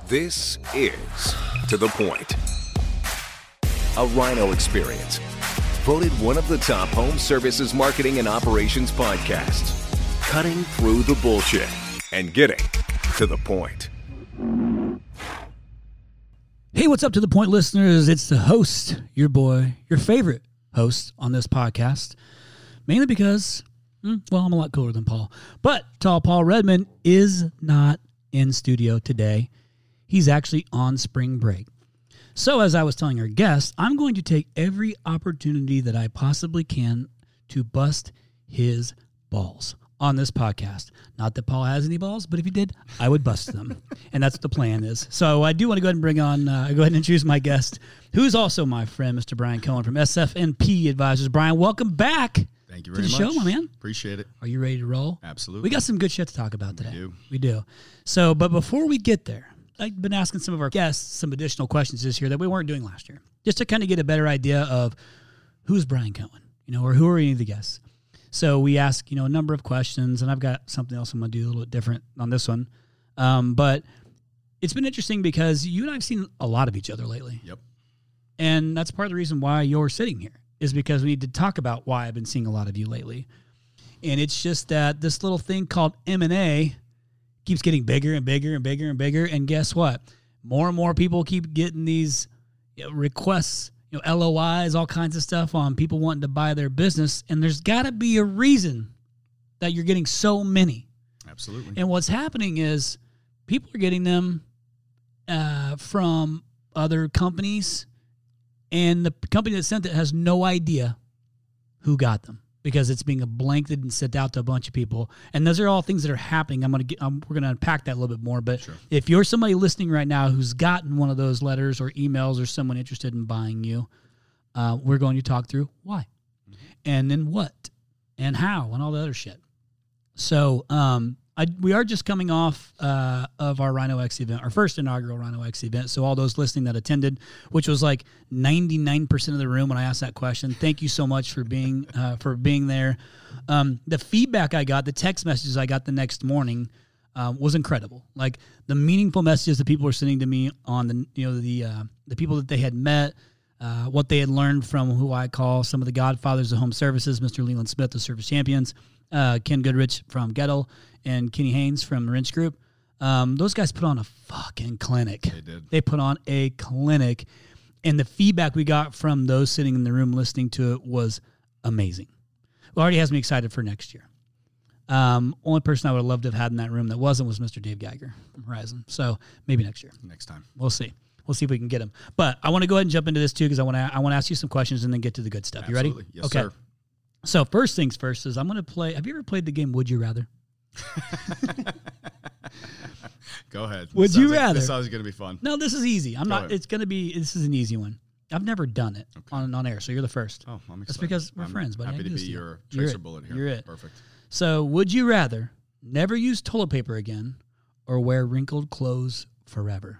This is To The Point, a Rhino experience. Voted one of the top home services marketing and operations podcasts. Cutting through the bullshit and getting to the point. Hey, what's up, To The Point listeners? It's the host, your boy, your favorite host on this podcast. Mainly because, well, I'm a lot cooler than Paul. But Tall Paul Redmond is not in studio today. He's actually on spring break. So as I was telling our guests, I'm going to take every opportunity that I possibly can to bust his balls on this podcast. Not that Paul has any balls, but if he did, I would bust them. And that's what the plan is. So I do want to go ahead and bring on, go ahead and introduce my guest, who's also my friend, Mr. Brian Cohen from SFNP Advisors. Brian, welcome back. Thank you very to the much. show, my man. Appreciate it. Are you ready to roll? Absolutely. We got some good shit to talk about today. We do. So, but before we get there, I've been asking some of our guests some additional questions this year that we weren't doing last year, just to kind of get a better idea of who's Brian Cohen, or who are any of the guests. So we ask, a number of questions, and I've got something else I'm going to do a little bit different on this one. But it's been interesting because you and I have seen a lot of each other lately. Yep. And that's part of the reason why you're sitting here, is because we need to talk about why I've been seeing a lot of you lately. And it's just that this little thing called M&A keeps getting bigger and bigger and bigger and bigger. And guess what? More and more people keep getting these requests, LOIs, all kinds of stuff on people wanting to buy their business. And there's got to be a reason that you're getting so many. Absolutely. And what's happening is people are getting them from other companies, and the company that sent it has no idea who got them, because it's being blanketed and sent out to a bunch of people. And those are all things that are happening. We're going to unpack that a little bit more. But Sure. If you're somebody listening right now who's gotten one of those letters or emails, or someone interested in buying you, we're going to talk through why, and then what, and how, and all the other shit. So we are just coming off of our Rhino X event, our first inaugural Rhino X event. So all those listening that attended, which was like 99% of the room when I asked that question, thank you so much for being there. The feedback I got, the text messages I got the next morning was incredible. Like the meaningful messages that people were sending to me on the people that they had met, what they had learned from who I call some of the godfathers of home services, Mr. Leland Smith of Service Champions, Ken Goodrich from Gettle, and Kenny Haynes from the Wrench Group. Those guys put on a fucking clinic. They did. They put on a clinic, and the feedback we got from those sitting in the room listening to it was amazing. It already has me excited for next year. Only person I would have loved to have had in that room that wasn't was Mr. Dave Geiger from Horizon. So maybe next year. Next time. We'll see. We'll see if we can get him. But I want to go ahead and jump into this too, because I want to ask you some questions and then get to the good stuff. Absolutely. You ready? Yes, okay. sir. So first things first is I'm going to play. Have you ever played the game Would You Rather? Go ahead. Would you rather? This sounds going to be fun. No, this is easy. I'm not. ahead. It's going to be. This is an easy one. I've never done it on air, so you're the first. Oh, I'm excited. That's because we're I'm friends, buddy. Happy to be your tracer bullet here. You're it. Perfect. So, would you rather never use toilet paper again, or wear wrinkled clothes forever?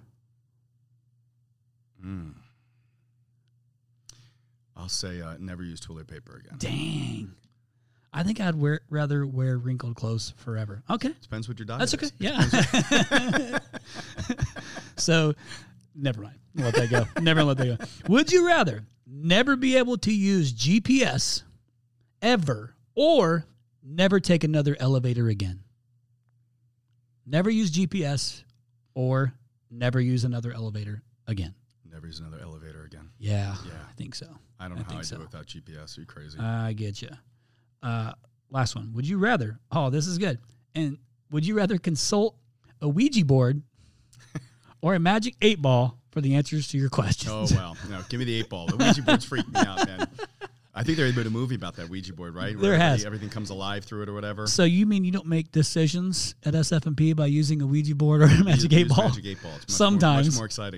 I'll say never use toilet paper again. Dang. I think I'd rather wear wrinkled clothes forever. Okay. Depends what your diet That's is. okay. Yeah. So, never mind. I'll let that go. Never let that go. Would you rather never be able to use GPS ever, or never take another elevator again? Never use GPS or never use another elevator again. Never use another elevator again. Yeah. Yeah. I think so. I don't know how I so. do it without GPS. Are you crazy? I get you. Last one. Would you rather? Oh, this is good. And would you rather consult a Ouija board or a magic 8-ball for the answers to your questions? Oh, well. No, give me the 8-ball. The Ouija board's freaking me out, man. I think there made a movie about that Ouija board, right? There has. Everything comes alive through it or whatever. So you mean you don't make decisions at SFNP by using a Ouija board or a magic 8-ball? Magic 8-ball. It's Sometimes. much more exciting.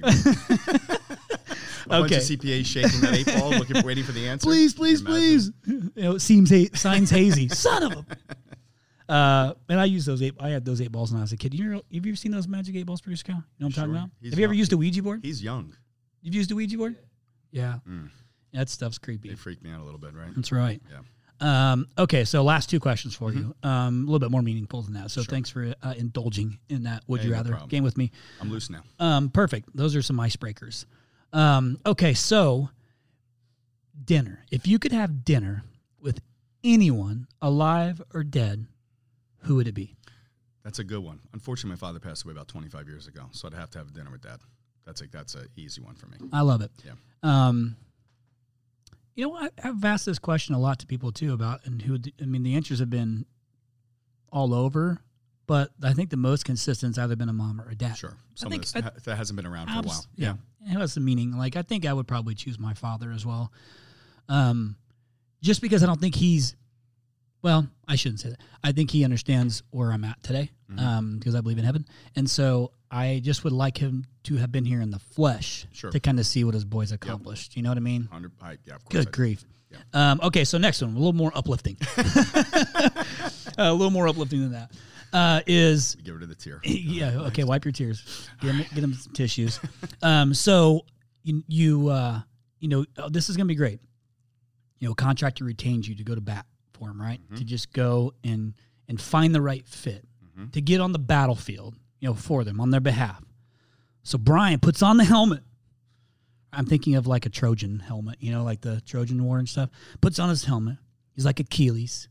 A bunch of CPAs shaking that 8-ball, waiting for the answer. Please. It signs hazy. Son of a. And I use those I had those 8 balls when I was a kid. Have you ever seen those magic 8 balls, Producer Cal? You know what I'm talking about? Have you ever used a Ouija board? He's young. You've used a Ouija board? Yeah. That stuff's creepy. They freak me out a little bit, right? That's right. Okay, so last two questions for you. A little bit more meaningful than that. So thanks for indulging in that Would You Rather game with me. I'm loose now. Perfect. Those are some icebreakers. Okay, so dinner. If you could have dinner with anyone, alive or dead, who would it be? That's a good one. Unfortunately, my father passed away about 25 years ago, so I'd have to have dinner with Dad. That's an easy one for me. I love it. Yeah. You know, I've asked this question a lot to people too about, and the answers have been all over, but I think the most consistent has either been a mom or a dad. Sure. That hasn't been around for a while. Yeah. It has some meaning. Like, I think I would probably choose my father as well. Just because I don't think I shouldn't say that. I think he understands where I'm at today, because I believe in heaven. And so I just would like him to have been here in the flesh to kind of see what his boys accomplished. Yep. You know what I mean? Yeah, of course. Good grief. Yeah. Okay, so next one, a little more uplifting. A little more uplifting than that. Is give it to the tear. Yeah, okay, wipe your tears. Get them some tissues. So you this is going to be great. You know, contractor retains you to go to bat for him, right? To just go and find the right fit, to get on the battlefield, for them on their behalf. So Brian puts on the helmet. I'm thinking of like a Trojan helmet, like the Trojan War and stuff. Puts on his helmet. He's like Achilles.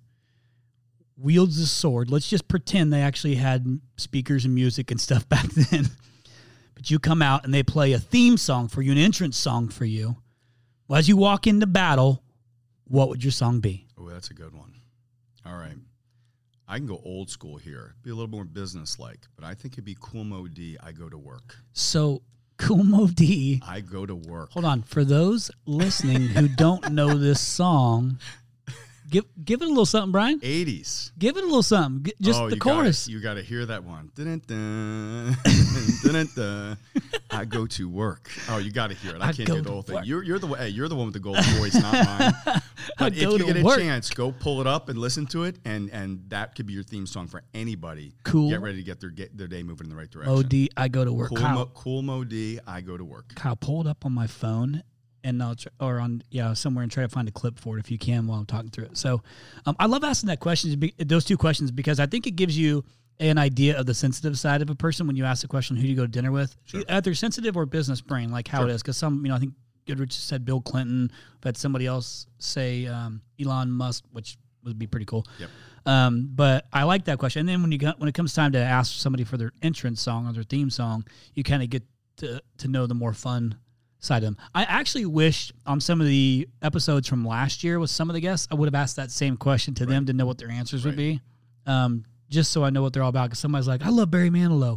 Wields his sword. Let's just pretend they actually had speakers and music and stuff back then. But you come out and they play a theme song for you, an entrance song for you. Well, as you walk into battle, what would your song be? Oh, that's a good one. All right. I can go old school here. Be a little more business-like, but I think it'd be Kool Moe Dee, I Go to Work. So, Kool Moe Dee, I Go to Work. Hold on. For those listening who don't know this song, give it a little something, Brian. 80s. Give it a little something. Just the chorus. You got to hear that one. Dun-dun-dun, dun-dun-dun. I go to work. Oh, you got to hear it. I can't do the whole thing. You're the one with the gold voice, not mine. But if you get a chance, go pull it up and listen to it, and that could be your theme song for anybody. Cool. Get ready to get their day moving in the right direction. Moe Dee, I Go to Work. Kool Moe Dee, I Go to Work. Kyle, pull it up on my phone. And somewhere and try to find a clip for it if you can while I'm talking through it. So I love asking those two questions, because I think it gives you an idea of the sensitive side of a person when you ask the question, who do you go to dinner with? Sure. Either sensitive or business brain, like how it is. Because some, I think Goodrich said Bill Clinton, but somebody else say Elon Musk, which would be pretty cool. Yep. But I like that question. And then when it comes time to ask somebody for their entrance song or their theme song, you kind of get to know the more fun side of them. I actually wish on some of the episodes from last year with some of the guests, I would have asked that same question to them to know what their answers would be, just so I know what they're all about. Because somebody's like, I love Barry Manilow,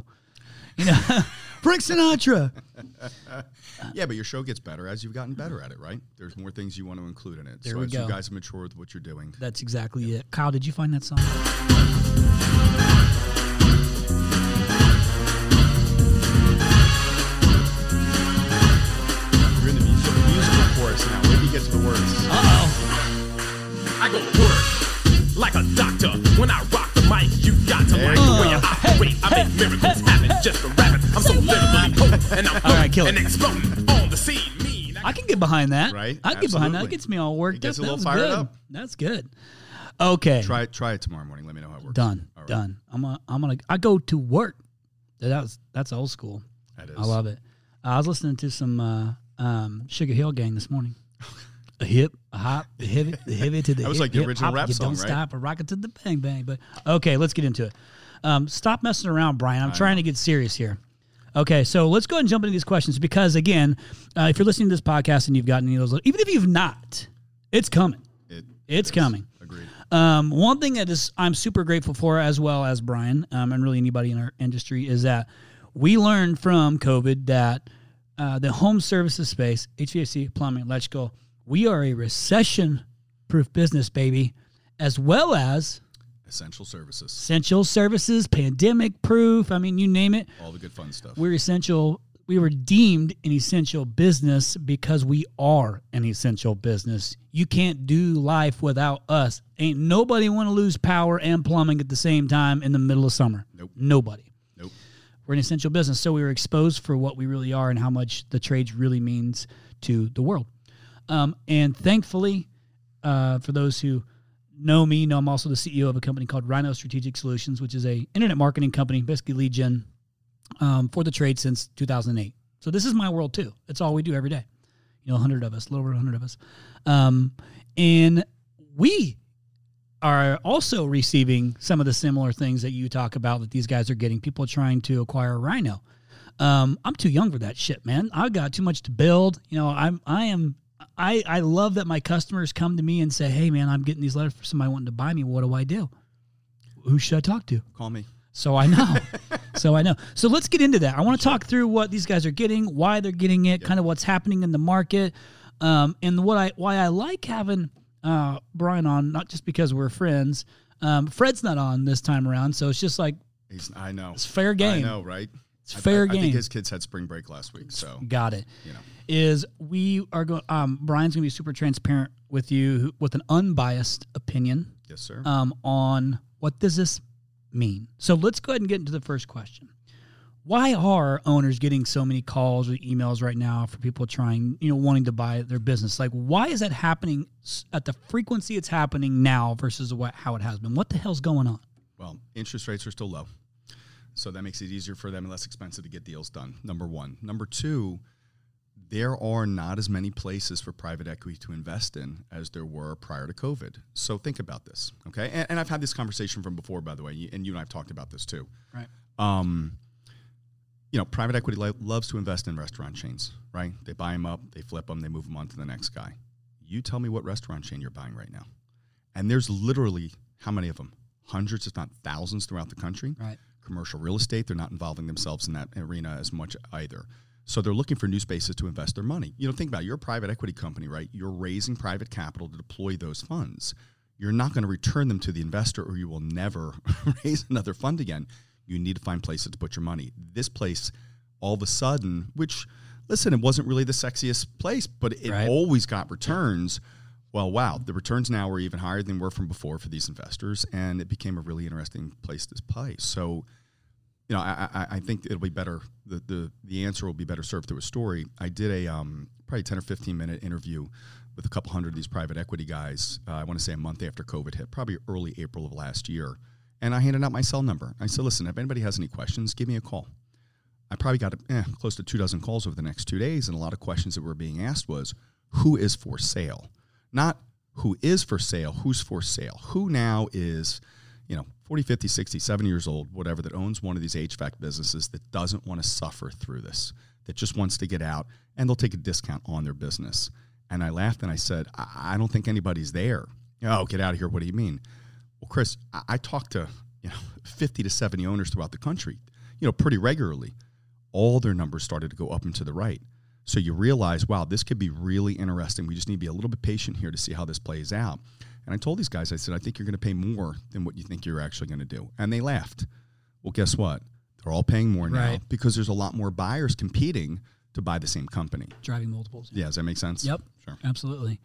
Frank Sinatra. Yeah, but your show gets better as you've gotten better at it, right? There's more things you want to include in it. There so we as go. you guys mature with what you're doing. That's exactly it. Kyle, did you find that song? Now, where do you get to the words? I go to work like a doctor. When I rock the mic, you got to like the way I operate. I make miracles happen just for rapping. I'm so literally potent, and I'm all right, kill and it. Exploding on the scene. I can get behind that. Right? I can get behind that. It gets me all worked up. Gets a little That's fired good. up. That's good. Okay. Try it tomorrow morning. Let me know how it works. Done. All right. Done. I go to work. That's old school. That is. I love it. I was listening to some Sugar Hill Gang this morning. A hip, a hop, the heavy to the That hip. was like the original rap you song, don't right? stop or rock it to the bang bang. But okay, let's get into it. Stop messing around, Brian. I'm trying to get serious here. Okay, so let's go ahead and jump into these questions because, again, if you're listening to this podcast and you've gotten any of those, even if you've not, it's coming. It's coming. Agreed. One thing that I'm super grateful for, as well as Brian, and really anybody in our industry, is that we learned from COVID that the home services space, HVAC, plumbing, electrical, we are a recession-proof business, baby, as well as essential services, pandemic-proof. I mean, you name it. All the good fun stuff. We're essential. We were deemed an essential business because we are an essential business. You can't do life without us. Ain't nobody want to lose power and plumbing at the same time in the middle of summer. Nope. Nobody. Nope. We're an essential business, so we were exposed for what we really are and how much the trades really means to the world. And thankfully, for those who know me, know I'm also the CEO of a company called Rhino Strategic Solutions, which is a internet marketing company, basically lead gen for the trade since 2008. So this is my world too. It's all we do every day. 100 of us, a little over 100 of us. And we are also receiving some of the similar things that you talk about that these guys are getting. People are trying to acquire a Rhino. I'm too young for that shit, man. I've got too much to build. I love that my customers come to me and say, hey, man, I'm getting these letters for somebody wanting to buy me. What do I do? Who should I talk to? Call me. So I know. So let's get into that. I want to talk through what these guys are getting, why they're getting it, kind of what's happening in the market, and why I like having Brian on, not just because we're friends. Fred's not on this time around, so it's just like I know. It's fair game. I know, right? It's fair game. I think his kids had spring break last week, so got it. We are going. Brian's going to be super transparent with you with an unbiased opinion. Yes, sir. On what does this mean? So let's go ahead and get into the first question. Why are owners getting so many calls or emails right now for people trying, wanting to buy their business? Like, why is that happening at the frequency it's happening now versus how it has been? What the hell's going on? Well, interest rates are still low, so that makes it easier for them and less expensive to get deals done, number one. Number two, there are not as many places for private equity to invest in as there were prior to COVID. So think about this, okay? And I've had this conversation from before, by the way, and you and I have talked about this too. Right. Private equity loves to invest in restaurant chains, right? They buy them up, they flip them, they move them on to the next guy. You tell me what restaurant chain you're buying right now. And there's literally, how many of them? Hundreds, if not thousands throughout the country. Right. Commercial real estate, they're not involving themselves in that arena as much either. So they're looking for new spaces to invest their money. Think about it. You're a private equity company, right? You're raising private capital to deploy those funds. You're not going to return them to the investor or you will never raise another fund again. You need to find places to put your money. This place, all of a sudden, which, listen, it wasn't really the sexiest place, but it always got returns. Well, wow, the returns now are even higher than were from before for these investors, and it became a really interesting place to play. So, I think it'll be better. The answer will be better served through a story. I did a probably 10 or 15-minute interview with a couple hundred of these private equity guys, I want to say a month after COVID hit, probably early April of last year. And I handed out my cell number. I said, listen, if anybody has any questions, give me a call. I probably got close to 24 calls over the next 2 days, and a lot of questions that were being asked was, who is for sale? Not who is for sale, who's for sale. Who now is, 40, 50, 60, 70 years old, whatever, that owns one of these HVAC businesses that doesn't want to suffer through this, that just wants to get out, and they'll take a discount on their business. And I laughed and I said, I don't think anybody's there. Oh, get out of here. What do you mean? Well, Chris, I talk to 50 to 70 owners throughout the country, pretty regularly. All their numbers started to go up and to the right. So you realize, wow, this could be really interesting. We just need to be a little bit patient here to see how this plays out. And I told these guys, I said, I think you're going to pay more than what you think you're actually going to do. And they laughed. Well, guess what? They're all paying more now because there's a lot more buyers competing to buy the same company. Driving multiples. Yeah, does that make sense? Yep. Sure. Absolutely.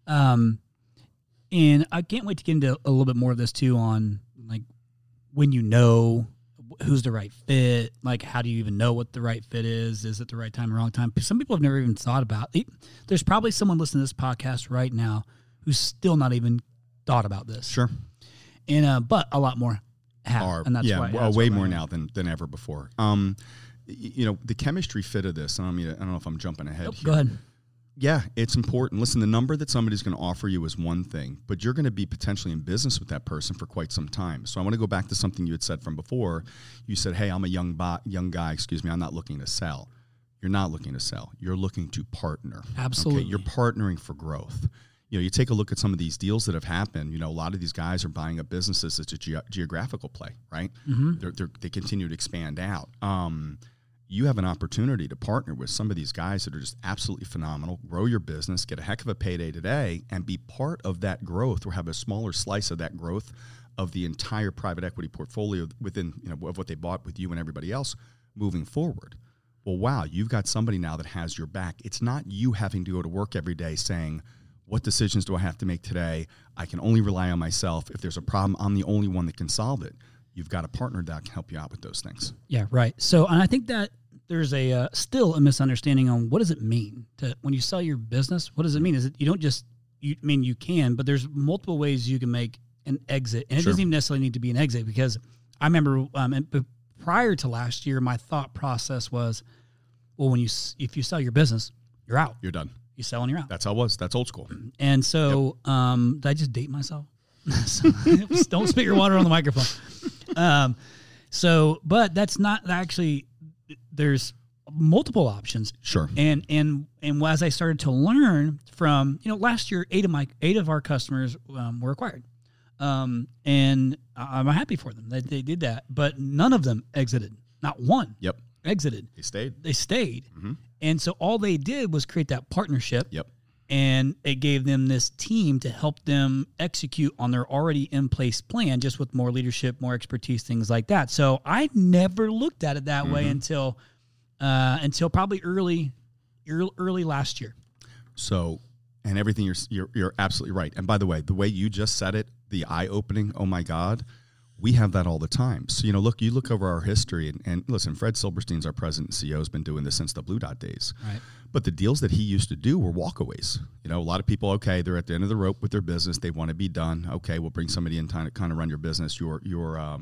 And I can't wait to get into a little bit more of this too on like when who's the right fit, like how do you even know what the right fit is? Is it the right time or wrong time? Some people have never even thought about it. There's probably someone listening to this podcast right now who's still not even thought about this. Sure. And but a lot more have. And that's why way more now than ever before. The chemistry fit of this, and I don't know if I'm jumping ahead here. Go ahead. Yeah, it's important. Listen, the number that somebody's going to offer you is one thing, but you're going to be potentially in business with that person for quite some time. So I want to go back to something you had said from before. You said, hey, I'm a young guy, I'm not looking to sell. You're not looking to sell. You're looking to partner. Absolutely. Okay? You're partnering for growth. You take a look at some of these deals that have happened. A lot of these guys are buying up businesses. It's a geographical play, right? Mm-hmm. They continue to expand out. You have an opportunity to partner with some of these guys that are just absolutely phenomenal, grow your business, get a heck of a payday today, and be part of that growth or have a smaller slice of that growth of the entire private equity portfolio within of what they bought with you and everybody else moving forward. Well, wow, you've got somebody now that has your back. It's not you having to go to work every day saying, what decisions do I have to make today? I can only rely on myself. If there's a problem, I'm the only one that can solve it. You've got a partner that can help you out with those things. Yeah, right. So, and I think that there's still a misunderstanding on what does it mean to when you sell your business. What does it mean? Is it you don't just you can, but there's multiple ways you can make an exit. And it doesn't even necessarily need to be an exit, because I remember prior to last year, my thought process was, well, if you sell your business, you're out. You're done. You sell and you're out. That's how it was. That's old school. And so, did I just date myself? So, don't spit your water on the microphone. But that's not actually, there's multiple options. Sure. And as I started to learn from, last year, 8 of our customers were acquired. And I'm happy for them that they did that, but none of them exited. Not one. Yep. Exited. They stayed. Mm-hmm. And so all they did was create that partnership. Yep. And it gave them this team to help them execute on their already in place plan, just with more leadership, more expertise, things like that. So I never looked at it that way until probably early last year. So, and everything you're absolutely right. And by the way you just said it, the eye-opening, oh my God, we have that all the time. So, you look over our history and listen, Fred Silberstein's our president and CEO, has been doing this since the Blue Dot days. Right. But the deals that he used to do were walkaways. A lot of people, okay, they're at the end of the rope with their business. They want to be done. Okay, we'll bring somebody in time to kind of run your business. You're not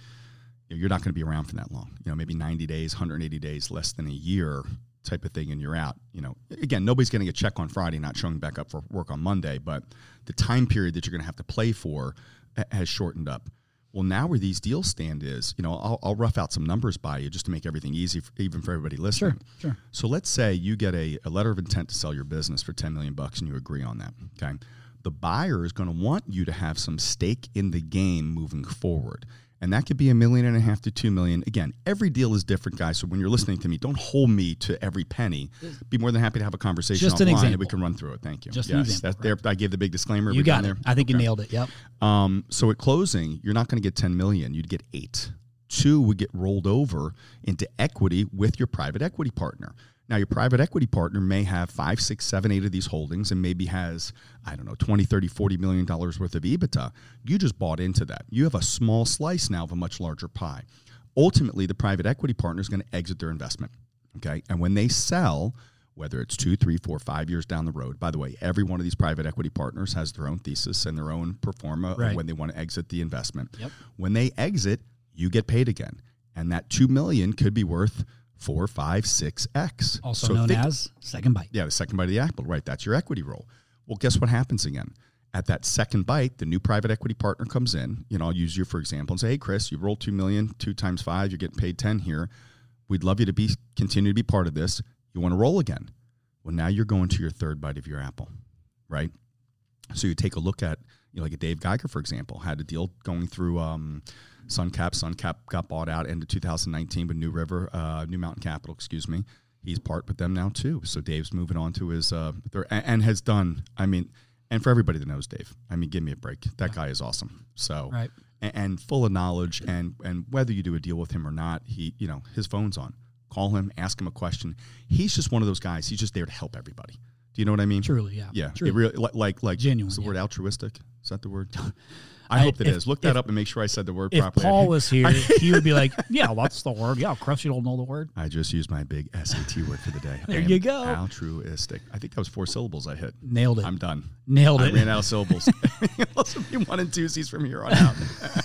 going to be around for that long. Maybe 90 days, 180 days, less than a year type of thing, and you're out. Again, nobody's getting a check on Friday, not showing back up for work on Monday, but the time period that you're going to have to play for has shortened up. Well, now where these deals stand is, I'll rough out some numbers by you just to make everything easy, even for everybody listening. Sure. So let's say you get a letter of intent to sell your business for $10 million and you agree on that. Okay. The buyer is going to want you to have some stake in the game moving forward. And that could be $1.5 million to $2 million. Again, every deal is different, guys. So when you're listening to me, don't hold me to every penny. Be more than happy to have a conversation just an offline example. And we can run through it. Thank you. Just an example. There, I gave the big disclaimer. You got it. I think you nailed it. Yep. So at closing, you're not going to get $10 million. You'd get 8. 2 would get rolled over into equity with your private equity partner. Now, your private equity partner may have 5, 6, 7, 8 of these holdings and maybe has, I don't know, $20, $30, $40 million worth of EBITDA. You just bought into that. You have a small slice now of a much larger pie. Ultimately, the private equity partner is going to exit their investment. Okay. And when they sell, whether it's 2, 3, 4, 5 years down the road, by the way, every one of these private equity partners has their own thesis and their own pro forma of when they want to exit the investment. Yep. When they exit, you get paid again. And that $2 million could be worth 4, 5, 6x. Also known as second bite. Yeah, the second bite of the apple. Right, that's your equity roll. Well, guess what happens again? At that second bite, the new private equity partner comes in. I'll use you for example and say, hey, Chris, you rolled $2 million, 2 times 5, you're getting paid 10 here. We'd love you to continue to be part of this. You want to roll again? Well, now you're going to your third bite of your apple, right? So you take a look at, like a Dave Geiger, for example, had a deal going through SunCap. SunCap got bought out end of 2019 with New Mountain Capital, He's part with them now too. So Dave's moving on to his, and has done, and for everybody that knows Dave, give me a break. That guy is awesome. So, right. and full of knowledge, and whether you do a deal with him or not, he, his phone's on. Call him, ask him a question. He's just one of those guys. He's just there to help everybody. Do you know what I mean? Truly, yeah. Yeah. Truly. It really, like genuine. Is the word altruistic? Is that the word? I hope it is. Look that up and make sure I said the word properly. If Paul was here, he would be like, yeah, that's the word. Yeah, Chris, you don't know the word. I just used my big SAT word for the day. There you go. Altruistic. I think that was 4 syllables I hit. Nailed it. I'm done. Nailed it. I ran out of syllables. Unless it be 1 and 2's from here on out.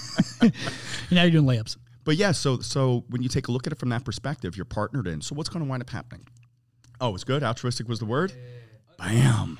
Now you're doing layups. But yeah, so when you take a look at it from that perspective, you're partnered in. So what's going to wind up happening? Oh, it's good. Altruistic was the word? Bam.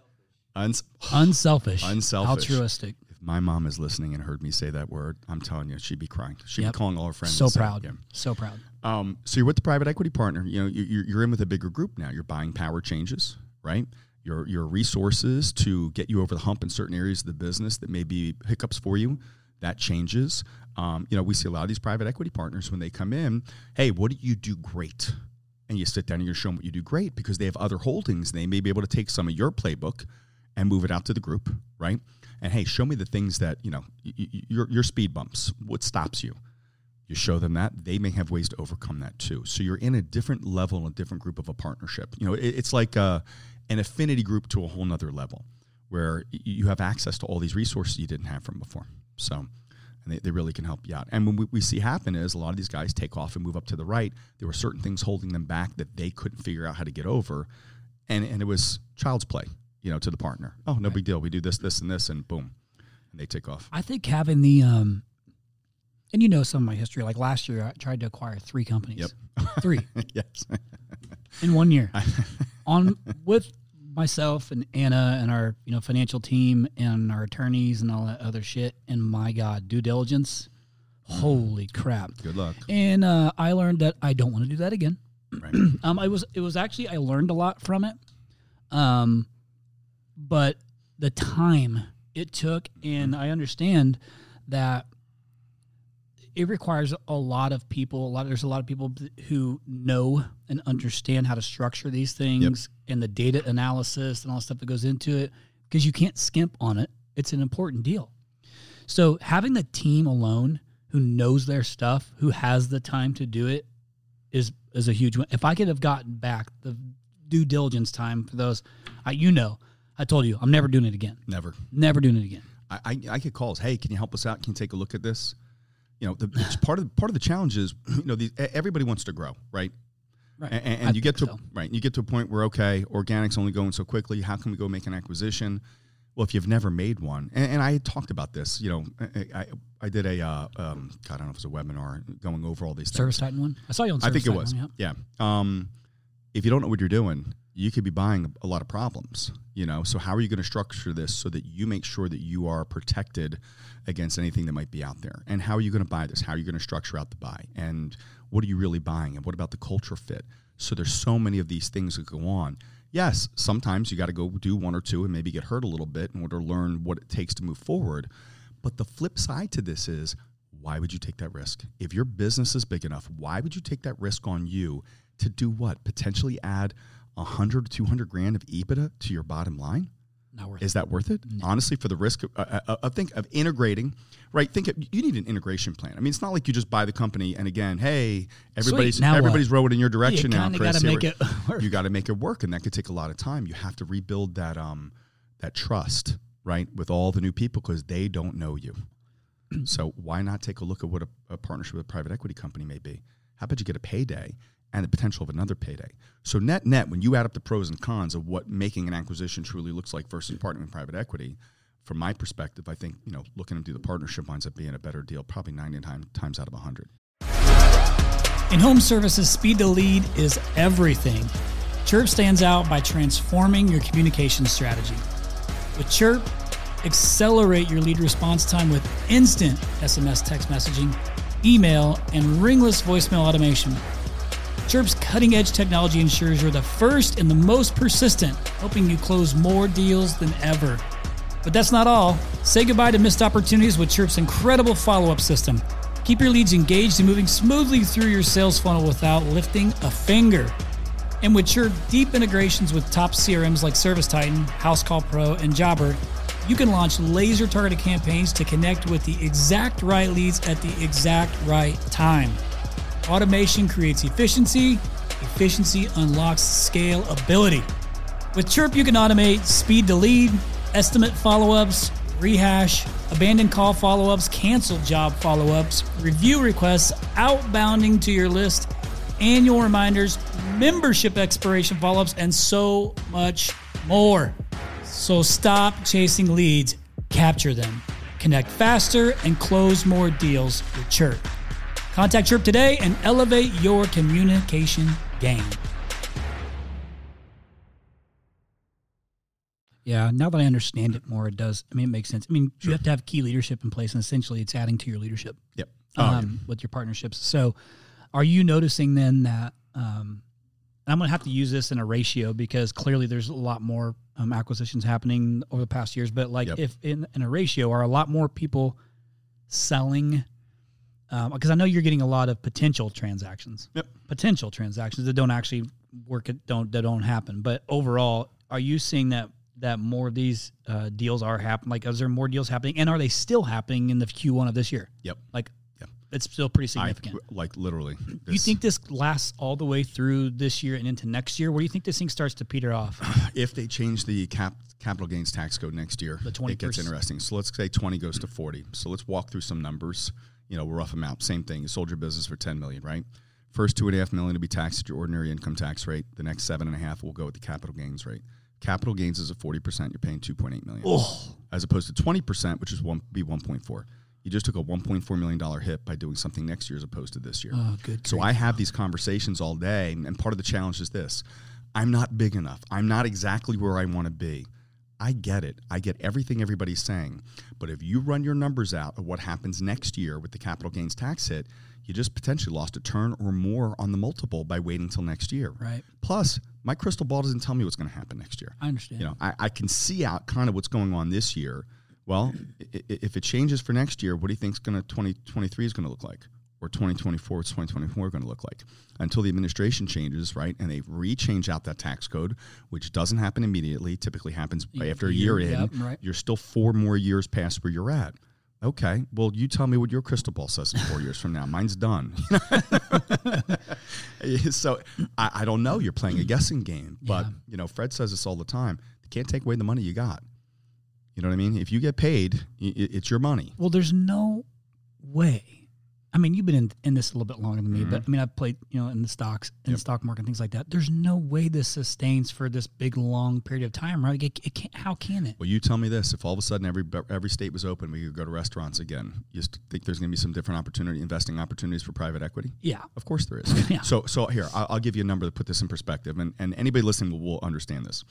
Unselfish. Altruistic. If my mom is listening and heard me say that word, I'm telling you, she'd be crying. She'd be calling all her friends. So proud. So proud. So you're with the private equity partner. You're in with a bigger group now. Your buying power changes, right? Your resources to get you over the hump in certain areas of the business that may be hiccups for you, that changes. We see a lot of these private equity partners when they come in, hey, what do you do great? And you sit down and you're showing what you do great because they have other holdings. And they may be able to take some of your playbook and move it out to the group, right? And hey, show me the things that, your speed bumps, what stops you. You show them that. They may have ways to overcome that too. So you're in a different level and a different group of a partnership. It's like an affinity group to a whole nother level where you have access to all these resources you didn't have from before. So, and they really can help you out. And when we see happen is a lot of these guys take off and move up to the right. There were certain things holding them back that they couldn't figure out how to get over. And it was child's play, to the partner. Oh, no big deal. We do this, this, and this, and boom. and they take off. I think having the and you know some of my history. Like last year, I tried to acquire 3 companies. Yep. 3. Yes. In 1 year. With myself and Anna and our financial team and our attorneys and all that other shit. And my God, due diligence. Holy crap. Good luck. And I learned that I don't want to do that again. Right. It was actually, I learned a lot from it. But the time it took, and I understand that it requires a lot of people. There's a lot of people who know and understand how to structure these things and the data analysis and all the stuff that goes into it, because you can't skimp on it. It's an important deal. So having the team alone who knows their stuff, who has the time to do it, is a huge one. If I could have gotten back the due diligence time for those, I told you, I'm never doing it again. Never doing it again. I get calls. Hey, can you help us out? Can you take a look at this? It's part of the challenge is, everybody wants to grow, right? Right. And you get to you get to a point where, okay, organic's only going so quickly. How can we go make an acquisition? Well, if you've never made one, and I had talked about this, I did a I don't know if it was a webinar going over all these things. ServiceTitan one? I saw you on ServiceTitan. I think it was. One, yeah. If you don't know what you're doing, you could be buying a lot of problems, So how are you going to structure this so that you make sure that you are protected against anything that might be out there? And how are you going to buy this? How are you going to structure out the buy? And what are you really buying? And what about the culture fit? So there's so many of these things that go on. Yes, sometimes you got to go do 1 or 2 and maybe get hurt a little bit in order to learn what it takes to move forward. But the flip side to this is, why would you take that risk? If your business is big enough, why would you take that risk on you to do what? Potentially add 100 to 200 grand of EBITDA to your bottom line? Not worth it. Is that worth it? No. Honestly, for the risk of integrating, right? You need an integration plan. I mean, it's not like you just buy the company and again, hey, everybody's rowing in your direction now, Chris. You got to make it work. You got to make it work, and that could take a lot of time. You have to rebuild that trust, right, with all the new people because they don't know you. So why not take a look at what a partnership with a private equity company may be? How about you get a payday and the potential of another payday? So net, when you add up the pros and cons of what making an acquisition truly looks like versus partnering with private equity, from my perspective, I think, looking to do the partnership winds up being a better deal, probably 99 times out of 100. In home services, speed to lead is everything. Chirp stands out by transforming your communication strategy. With Chirp, accelerate your lead response time with instant SMS text messaging, email, and ringless voicemail automation. Chirp's cutting-edge technology ensures you're the first and the most persistent, helping you close more deals than ever. But that's not all. Say goodbye to missed opportunities with Chirp's incredible follow-up system. Keep your leads engaged and moving smoothly through your sales funnel without lifting a finger. And with Chirp deep integrations with top CRMs like ServiceTitan, HouseCall Pro, and Jobber, you can launch laser-targeted campaigns to connect with the exact right leads at the exact right time. Automation creates efficiency. Efficiency unlocks scalability. With Chirp, you can automate speed to lead, estimate follow-ups, rehash, abandoned call follow-ups, canceled job follow-ups, review requests, outbounding to your list, annual reminders, membership expiration follow-ups, and so much more. So stop chasing leads, capture them. Connect faster and close more deals with Chirp. Contact Chirp today and elevate your communication game. Yeah, now that I understand it more, it does. I mean, it makes sense. I mean, you have to have key leadership in place, and essentially it's adding to your leadership. Yep. With your partnerships. So are you noticing then that, I'm going to have to use this in a ratio because clearly there's a lot more acquisitions happening over the past years, but if in a ratio, are a lot more people selling? Because I know you're getting a lot of potential transactions. Yep. Potential transactions that don't actually work, that don't happen. But overall, are you seeing that more of these deals are happening? Like, is there more deals happening, and are they still happening in the Q1 of this year? Yep. It's still pretty significant. Literally. You think this lasts all the way through this year and into next year? Where do you think this thing starts to peter off? If they change the capital gains tax code next year, it gets interesting. So let's say 20 goes to 40. So let's walk through some numbers. We'll rough them out. Same thing. You sold your business for $10 million, right? First $2.5 million to be taxed at your ordinary income tax rate. The next $7.5 will go with the capital gains rate. Capital gains is at 40%. You're paying $2.8 million, Oh, as opposed to 20%, which is be 1.4. You just took a $1.4 million hit by doing something next year as opposed to this year. oh, good. So grief. I have these conversations all day, and part of the challenge is this. I'm not big enough. I'm not exactly where I want to be. I get it. I get everything everybody's saying. But if you run your numbers out of what happens next year with the capital gains tax hit, you just potentially lost a turn or more on the multiple by waiting until next year. Right. Plus, my crystal ball doesn't tell me what's going to happen next year. I understand. You know, I can see out kind of what's going on this year. Well, if it changes for next year, what do you think 2023 is going to look like? Or 2024, what's 2024 going to look like? Until the administration changes, right, and they re-change out that tax code, which doesn't happen immediately, typically happens after a year in. Yep, right. You're still 4 more years past where you're at. Okay, well, you tell me what your crystal ball says in 4 years from now. Mine's done. So I don't know. You're playing a guessing game. But, you know, Fred says this all the time. You can't take away the money you got. You know what I mean? If you get paid, it's your money. Well, there's no way. I mean, you've been in this a little bit longer than me, but I mean, I've played, you know, in the stocks, in the stock market, and things like that. There's no way this sustains for this big, long period of time, right? It can't, how can it? Well, you tell me this. If all of a sudden every state was open, we could go to restaurants again, you think there's going to be some different investing opportunities for private equity? Yeah. Of course there is. Yeah. So here, I'll give you a number to put this in perspective, and anybody listening will understand this.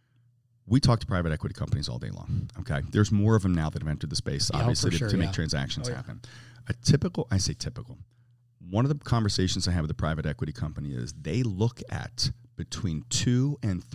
We talk to private equity companies all day long, okay? There's more of them now that have entered the space, obviously, to make transactions happen. I say typical. One of the conversations I have with a private equity company is they look at between 2,000 and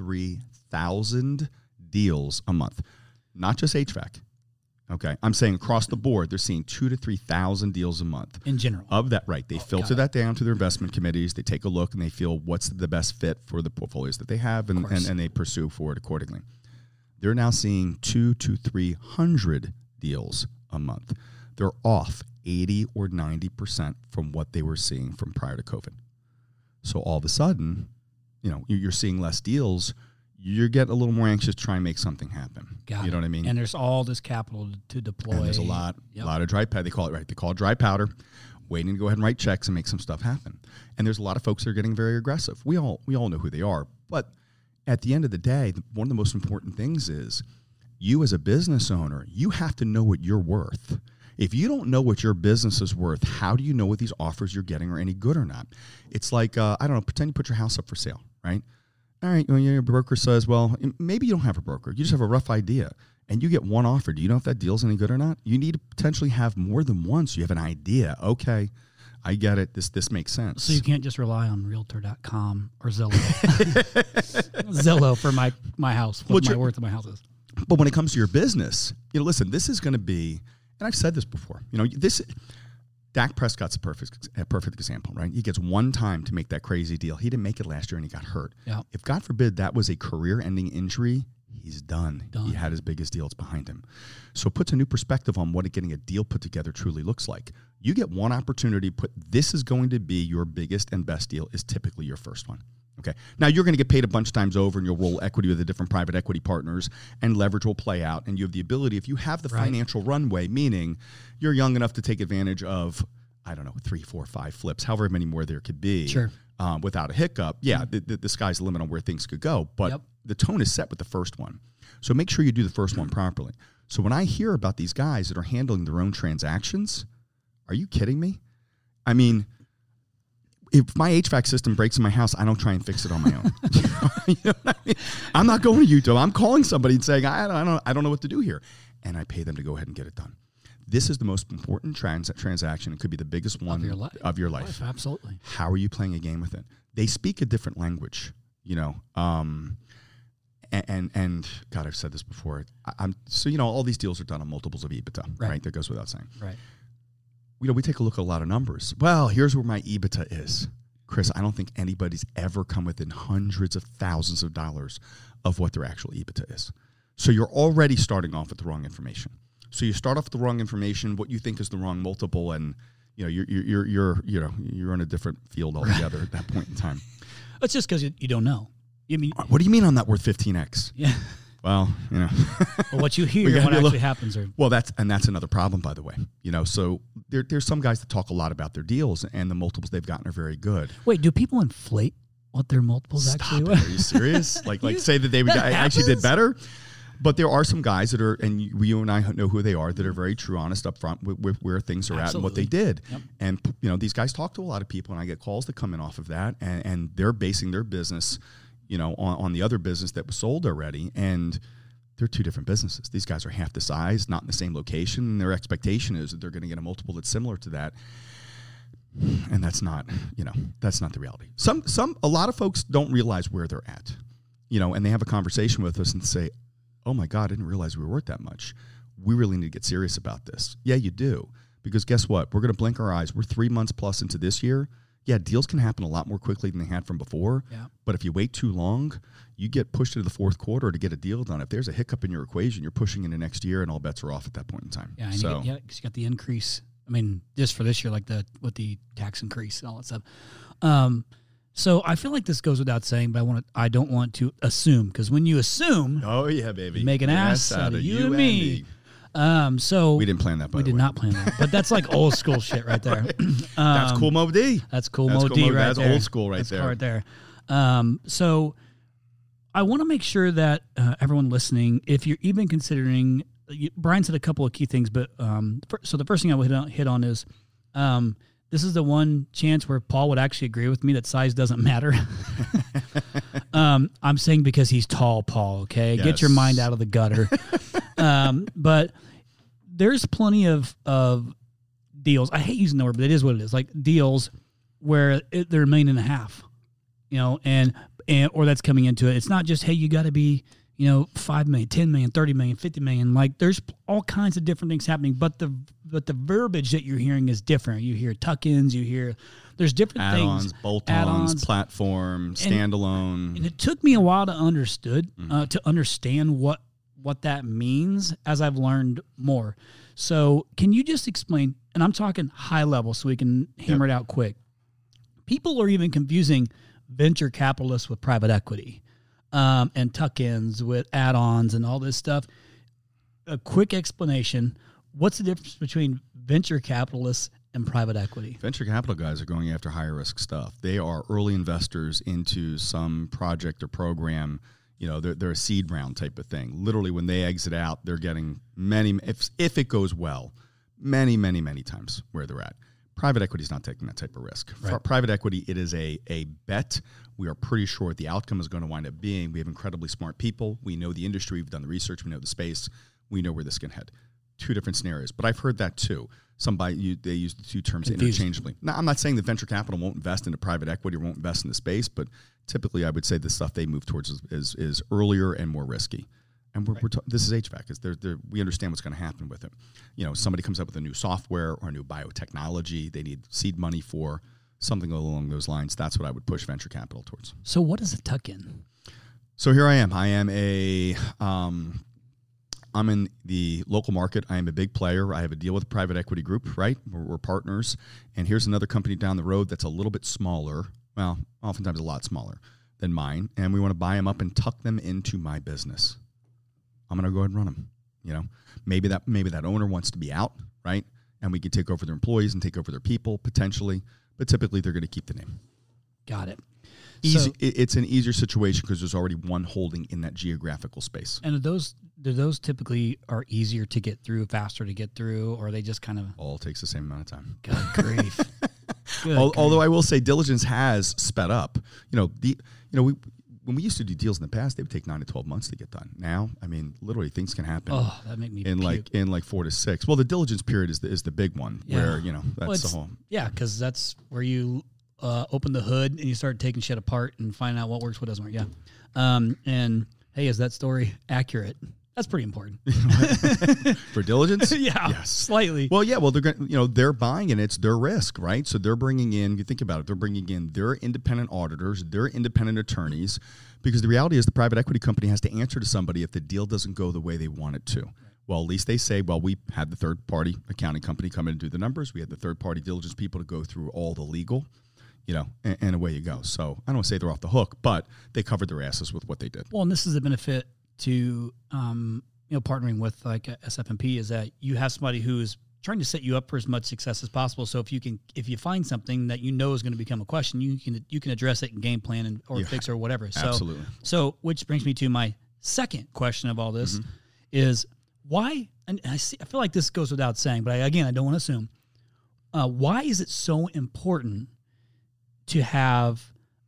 3,000 deals a month, not just HVAC. Okay, I'm saying across the board, they're seeing 2,000 to 3,000 deals a month. In general. Of that, right. They filter that down to their investment committees. They take a look and they feel what's the best fit for the portfolios that they have, and they pursue forward accordingly. They're now seeing 200 to 300 deals a month. They're off 80 or 90% from what they were seeing from prior to COVID. So all of a sudden, you know, you're seeing less deals. You're getting a little more anxious to try and make something happen. You know what I mean? And there's all this capital to deploy. And there's a lot of dry powder. They call it dry powder, waiting to go ahead and write checks and make some stuff happen. And there's a lot of folks that are getting very aggressive. We all know who they are. But at the end of the day, one of the most important things is you as a business owner, you have to know what you're worth. If you don't know what your business is worth, how do you know what these offers you're getting are any good or not? It's like, I don't know, pretend you put your house up for sale, right? All right, well, your broker says, well, maybe you don't have a broker. You just have a rough idea. And you get one offer. Do you know if that deal's any good or not? You need to potentially have more than one so you have an idea. Okay, I get it. This makes sense. So you can't just rely on Realtor.com or Zillow. Zillow for my house, what my worth of my house is. But when it comes to your business, you know, listen, this is going to be, and I've said this before, you know, Dak Prescott's a perfect example, right? He gets one time to make that crazy deal. He didn't make it last year and he got hurt. Yeah. If God forbid that was a career-ending injury, he's done. He had his biggest deal. It's behind him. So it puts a new perspective on what getting a deal put together truly looks like. You get one opportunity, this is going to be your biggest and best deal, is typically your first one. Okay. Now you're going to get paid a bunch of times over, and you'll roll equity with the different private equity partners, and leverage will play out. And you have the ability, if you have the financial runway, meaning you're young enough to take advantage of, I don't know, 3, 4, 5 flips, however many more there could be, without a hiccup. Yeah, the sky's the limit on where things could go. But the tone is set with the first one. So make sure you do the first one properly. So when I hear about these guys that are handling their own transactions, are you kidding me? I mean, if my HVAC system breaks in my house, I don't try and fix it on my own. You know what I mean? I'm not going to YouTube. I'm calling somebody and saying, I don't know what to do here. And I pay them to go ahead and get it done. This is the most important transaction. It could be the biggest one of your life. Absolutely. How are you playing a game with it? They speak a different language, you know. And God, I've said this before. So, you know, all these deals are done on multiples of EBITDA, right? That goes without saying. Right. You know, we take a look at a lot of numbers. Well, here's where my EBITDA is. Chris, I don't think anybody's ever come within hundreds of thousands of dollars of what their actual EBITDA is. So you're already starting off with the wrong information. So you start off with the wrong information, what you think is the wrong multiple, and you know you're in a different field altogether at that point in time. It's just because you don't know. You mean, what do you mean I'm not worth 15x? Yeah. Well, you know. Well, what you hear and what actually happens. Well, that's another problem, by the way. You know, so there's some guys that talk a lot about their deals, and the multiples they've gotten are very good. Wait, do people inflate what their multiples actually were. Are you serious? like say that they would actually did better? But there are some guys that are, and you and I know who they are, that are very true, honest up front with where things are at and what they did. Yep. And, these guys talk to a lot of people, and I get calls that come in off of that, and they're basing their business, on the other business that was sold already. And they're two different businesses. These guys are half the size, not in the same location, and their expectation is that they're going to get a multiple that's similar to that. And that's not, that's not the reality. A lot of folks don't realize where they're at, and they have a conversation with us and say, oh my God, I didn't realize we were worth that much. We really need to get serious about this. Yeah, you do. Because guess what? We're going to blink our eyes. We're 3 months plus into this year. Yeah, deals can happen a lot more quickly than they had from before. Yeah. But if you wait too long, you get pushed into the fourth quarter to get a deal done. If there's a hiccup in your equation, you're pushing into next year, and all bets are off at that point in time. Yeah, because you got the increase. I mean, just for this year, like with the tax increase and all that stuff. So I feel like this goes without saying, but I don't want to assume, because when you assume, oh yeah, baby, you make an ass out of you and me. So we didn't plan that. We did not plan that, but that's like old school shit right there. Right. That's Cool Mo D. That's Cool Mo D right that's there. That's old school that's right there. So I want to make sure that everyone listening, if you're even considering, Brian said a couple of key things, but so the first thing I would hit on is. This is the one chance where Paul would actually agree with me that size doesn't matter. I'm saying because he's tall, Paul, okay? Yes. Get your mind out of the gutter. But there's plenty of deals. I hate using the word, but it is what it is. Like deals where they're $1.5 million, and or that's coming into it. It's not just, hey, you got to be, $5 million, $10 million, $30 million, $50 million. Like there's all kinds of different things happening, but the verbiage that you're hearing is different. You hear tuck-ins, there's different add-ons, things. Bolt-ons, platform, standalone. And it took me a while to understand what that means as I've learned more. So can you just explain, and I'm talking high level so we can hammer it out quick. People are even confusing venture capitalists with private equity. And tuck-ins with add-ons and all this stuff. A quick explanation. What's the difference between venture capitalists and private equity? Venture capital guys are going after higher risk stuff. They are early investors into some project or program. They're a seed round type of thing. Literally, when they exit out, they're getting many, if it goes well, many, many, many times where they're at. Private equity is not taking that type of risk. Right. For private equity, it is a bet. We are pretty sure what the outcome is going to wind up being. We have incredibly smart people. We know the industry. We've done the research. We know the space. We know where this can head. Two different scenarios. But I've heard that too. They use the two terms interchangeably. Now, I'm not saying that venture capital won't invest into private equity or won't invest in the space, but typically I would say the stuff they move towards is earlier and more risky. And this is HVAC. We understand what's going to happen with it. Somebody comes up with a new software or a new biotechnology. They need seed money for something along those lines. That's what I would push venture capital towards. So what is a tuck-in? So here I am. I'm in the local market. I am a big player. I have a deal with a private equity group, right? We're partners. And here's another company down the road that's a little bit smaller. Well, oftentimes a lot smaller than mine. And we want to buy them up and tuck them into my business. I'm going to go ahead and run them. Maybe that owner wants to be out, right? And we can take over their employees and take over their people potentially, but typically they're going to keep the name. Got it. Easy. It's an easier situation because there's already one holding in that geographical space. And those typically are easier to get through, faster to get through, or are they just kind of all takes the same amount of time? Good grief. Although I will say diligence has sped up. When we used to do deals in the past, they would take 9 to 12 months to get done. Now, I mean, literally things can happen. Oh, that made me in puke. like 4 to 6. Well, the diligence period is the big one where that's the whole. Yeah, because that's where you open the hood and you start taking shit apart and finding out what works, what doesn't work. Yeah, and hey, is that story accurate? That's pretty important for diligence. Yeah, yes, slightly. Well, yeah. Well, they're buying and it's their risk, right? So they're bringing in. You think about it. They're bringing in their independent auditors, their independent attorneys, because the reality is the private equity company has to answer to somebody if the deal doesn't go the way they want it to. Well, at least they say, well, we had the third-party accounting company come in and do the numbers. We had the third-party diligence people to go through all the legal, and away you go. So I don't want to say they're off the hook, but they covered their asses with what they did. Well, and this is a benefit to partnering with like SFMP is that you have somebody who is trying to set you up for as much success as possible. So if you find something that you know is going to become a question, you can address it and game plan or fix or whatever. So, absolutely. So which brings me to my second question of all this is why, and I feel like this goes without saying, but I don't want to assume, why is it so important to have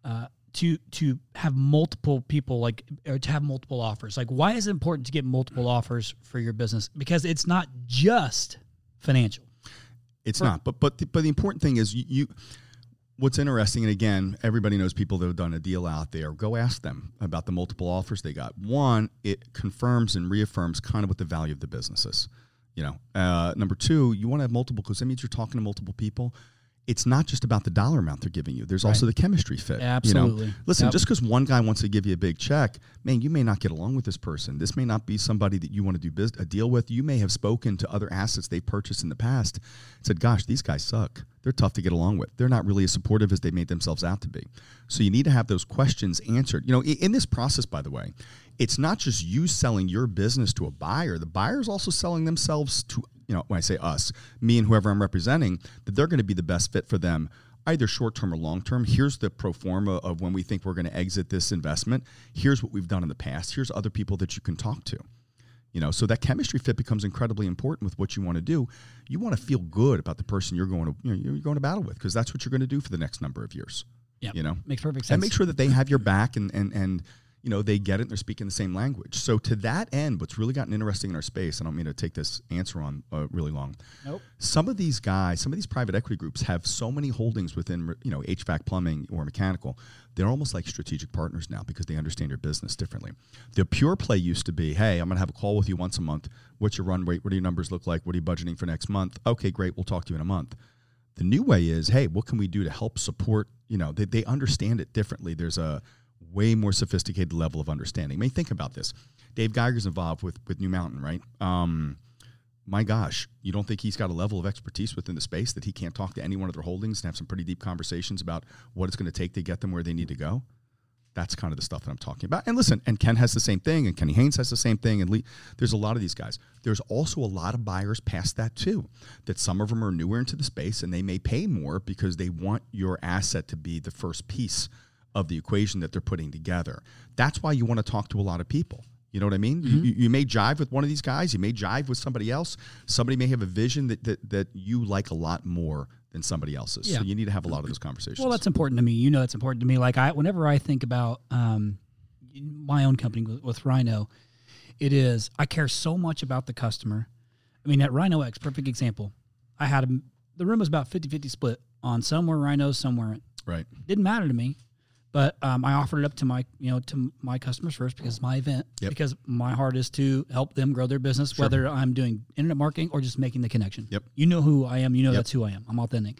to have multiple people or to have multiple offers? Like, why is it important to get multiple offers for your business? Because it's not just financial. It's not, but the important thing is you what's interesting, and again, everybody knows people that have done a deal out there. Go ask them about the multiple offers they got. One, it confirms and reaffirms kind of what the value of the business is. Number two, you want to have multiple because that means you're talking to multiple people. It's not just about the dollar amount they're giving you. There's also the chemistry fit. Absolutely. Listen, just because one guy wants to give you a big check, man, you may not get along with this person. This may not be somebody that you want to do a deal with. You may have spoken to other assets they've purchased in the past and said, gosh, these guys suck. They're tough to get along with. They're not really as supportive as they made themselves out to be. So you need to have those questions answered. In this process, by the way, it's not just you selling your business to a buyer. The buyer's also selling themselves to, when I say us, me and whoever I'm representing, that they're going to be the best fit for them, either short-term or long-term. Here's the pro forma of when we think we're going to exit this investment. Here's what we've done in the past. Here's other people that you can talk to. So that chemistry fit becomes incredibly important with what you want to do. You want to feel good about the person you're going to battle with, because that's what you're going to do for the next number of years. Yeah, makes perfect sense. And make sure that they have your back and they get it and they're speaking the same language. So to that end, what's really gotten interesting in our space, I don't mean to take this answer on really long. Nope. Some of these private equity groups have so many holdings within, HVAC, plumbing, or mechanical. They're almost like strategic partners now because they understand your business differently. The pure play used to be, hey, I'm going to have a call with you once a month. What's your run rate? What do your numbers look like? What are you budgeting for next month? Okay, great. We'll talk to you in a month. The new way is, hey, what can we do to help support? They understand it differently. There's a way more sophisticated level of understanding. I mean, think about this. Dave Geiger's involved with New Mountain, right? My gosh, you don't think he's got a level of expertise within the space that he can't talk to any one of their holdings and have some pretty deep conversations about what it's going to take to get them where they need to go? That's kind of the stuff that I'm talking about. And listen, and Ken has the same thing, and Kenny Haynes has the same thing, and there's a lot of these guys. There's also a lot of buyers past that too, that some of them are newer into the space, and they may pay more because they want your asset to be the first piece of the equation that they're putting together. That's why you want to talk to a lot of people. You know what I mean? Mm-hmm. You may jive with one of these guys. You may jive with somebody else. Somebody may have a vision that you like a lot more than somebody else's. Yeah. So you need to have a lot of those conversations. Well, that's important to me. That's important to me. Like whenever I think about my own company with Rhino, I care so much about the customer. I mean, at Rhino X, perfect example. The room was about 50-50 split on some were Rhinos, some weren't. Right. Didn't matter to me. But I offered it up to my customers first because it's my event. Yep. Because my heart is to help them grow their business, sure. Whether I'm doing internet marketing or just making the connection. Yep. You know who I am. That's who I am. I'm authentic.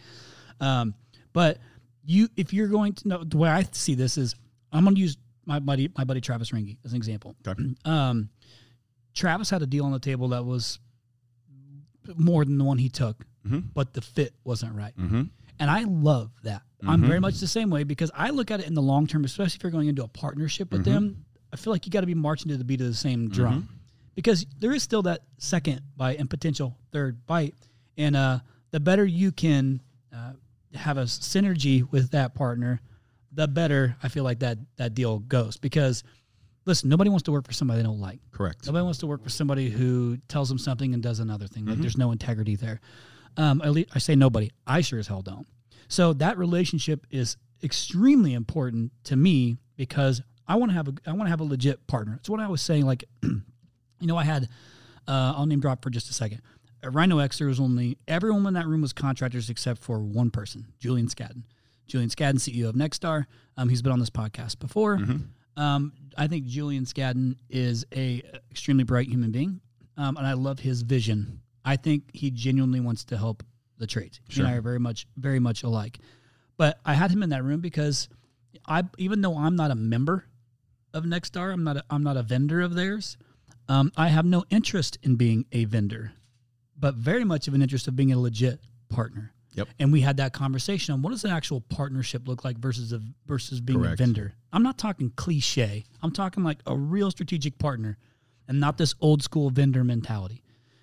But if you're going to know, the way I see this is, I'm going to use my buddy Travis Ringy as an example. Okay. Travis had a deal on the table that was more than the one he took, but the fit wasn't right. Mm-hmm. And I love that. I'm very much the same way because I look at it in the long term, especially if you're going into a partnership with them. I feel like you got to be marching to the beat of the same drum because there is still that second bite and potential third bite. And the better you can have a synergy with that partner, the better I feel like that deal goes. Because, listen, nobody wants to work for somebody they don't like. Correct. Nobody wants to work for somebody who tells them something and does another thing. Like there's no integrity there. At least I say nobody. I sure as hell don't. So that relationship is extremely important to me because I want to have a legit partner. It's what I was saying. Like, I had I'll name drop for just a second. At Rhino X, there was everyone in that room was contractors except for one person, Julian Skadden. Julian Skadden, CEO of Nexstar. He's been on this podcast before. I think Julian Skadden is a extremely bright human being, and I love his vision. I think he genuinely wants to help the trades. Sure. He and I are very much alike. But I had him in that room because even though I'm not a member of Nexstar, I'm not a vendor of theirs. I have no interest in being a vendor, but very much of an interest of being a legit partner. Yep. And we had that conversation on what does an actual partnership look like versus being a vendor. I'm not talking cliche. I'm talking like a real strategic partner and not this old school vendor mentality.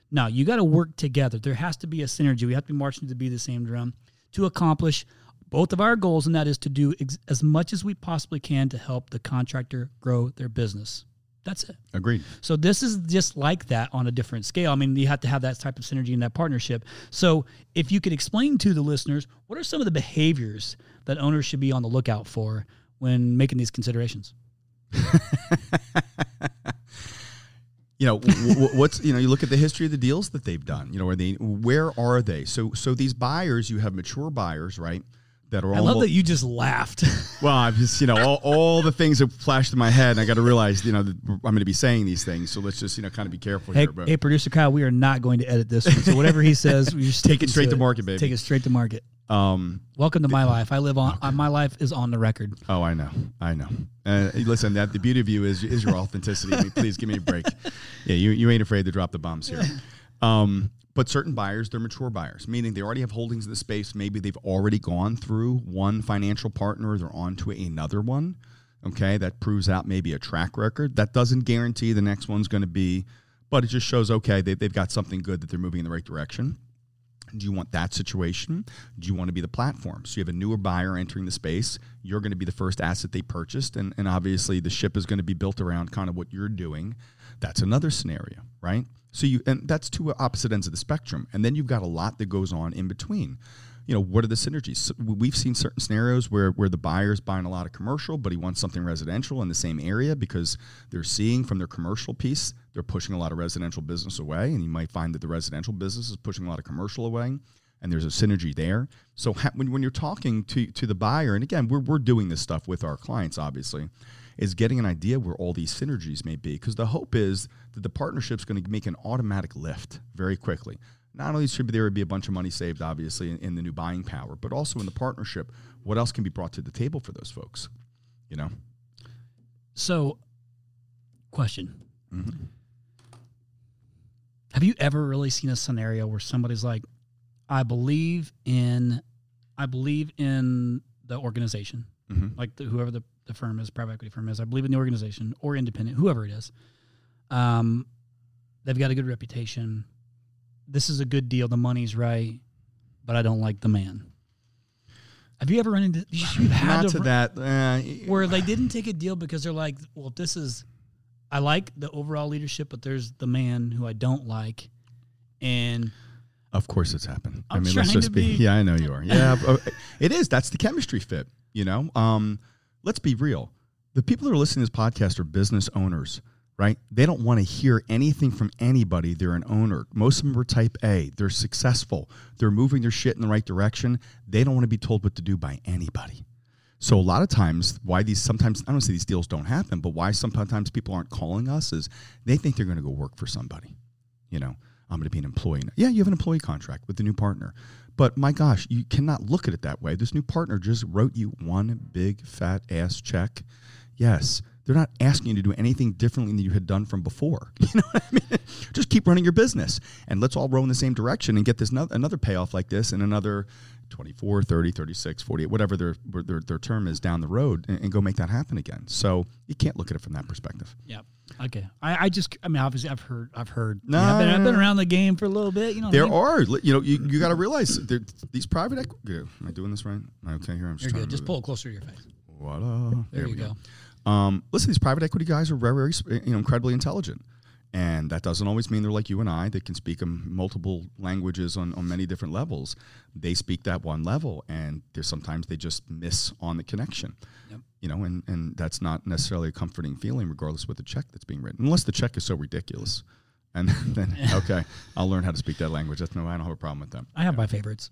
No, you got to work together. There has to be a synergy. We have to be marching to be the same drum to accomplish both of our goals, and that is to do as much as we possibly can to help the contractor grow their business. That's it. Agreed. So this is just like that on a different scale. I mean, you have to have that type of synergy in that partnership. So if you could explain to the listeners, what are some of the behaviors that owners should be on the lookout for when making these considerations? What's you look at the history of the deals that they've done. Where are they? So these buyers, you have mature buyers, right? That are. I love that you just laughed. Well, I'm just all the things that flashed in my head, and I got to realize that I'm going to be saying these things. So let's just kind of be careful here. But hey, producer Kyle, we are not going to edit this one. So whatever he says, we just take it straight to market, baby. Take it straight to market. Welcome to my life. I live on my life is on the record. Oh, I know. Listen, the beauty of you is your authenticity. I mean, please give me a break. Yeah, you ain't afraid to drop the bombs here. But certain buyers, they're mature buyers, meaning they already have holdings in the space. Maybe they've already gone through one financial partner. They're on to another one. Okay, that proves out maybe a track record. That doesn't guarantee the next one's going to be, but it just shows, okay, they've got something good that they're moving in the right direction. Do you want that situation? Do you want to be the platform? So you have a newer buyer entering the space. You're going to be the first asset they purchased, and obviously the ship is going to be built around kind of what you're doing. That's another scenario, right? And that's two opposite ends of the spectrum. And then you've got a lot that goes on in between. What are the synergies? So we've seen certain scenarios where the buyer's buying a lot of commercial, but he wants something residential in the same area because they're seeing from their commercial piece, they're pushing a lot of residential business away. And you might find that the residential business is pushing a lot of commercial away, and there's a synergy there. So when you're talking to the buyer, and again, we're doing this stuff with our clients, obviously, is getting an idea where all these synergies may be. Because the hope is that the partnership's going to make an automatic lift very quickly. Not only should there be a bunch of money saved, obviously, in the new buying power, but also in the partnership, what else can be brought to the table for those folks? So, question. Mm-hmm. Have you ever really seen a scenario where somebody's like, I believe in the organization, mm-hmm. like whoever the firm is, private equity firm is, I believe in the organization or independent, whoever it is. They've got a good reputation. This is a good deal. The money's right, but I don't like the man. Have you ever run into? You've had Not to that where they didn't take a deal because they're like, well, I like the overall leadership, but there's the man who I don't like, and of course it's happened. I'm let's trying just to be. Yeah, I know you are. Yeah, it is. That's the chemistry fit. Let's be real. The people that are listening to this podcast are business owners. Right? They don't want to hear anything from anybody. They're an owner. Most of them are type A. They're successful. They're moving their shit in the right direction. They don't want to be told what to do by anybody. So a lot of times, sometimes, I don't say these deals don't happen, but why sometimes people aren't calling us is they think they're going to go work for somebody. I'm going to be an employee. Yeah, you have an employee contract with the new partner. But my gosh, you cannot look at it that way. This new partner just wrote you one big fat ass check. Yes. They're not asking you to do anything differently than you had done from before. You know what I mean? Just keep running your business, and let's all row in the same direction and get this another payoff like this in another 24, 30, 36, 48, whatever their term is down the road, and go make that happen again. So you can't look at it from that perspective. Yeah. Okay. Obviously I've heard. No, I've been around the game for a little bit. There are. You got to realize these private equity. Am I doing this right? Okay, here I'm. You're good. Just pull it closer to your face. Voila. There you go. Listen, these private equity guys are very, very incredibly intelligent. And that doesn't always mean they're like you and I. They can speak multiple languages on many different levels. They speak that one level, and sometimes they just miss on the connection. Yep. And that's not necessarily a comforting feeling, regardless of what the check that's being written, unless the check is so ridiculous. And then, okay, I'll learn how to speak that language. I don't have a problem with that. I have my favorites.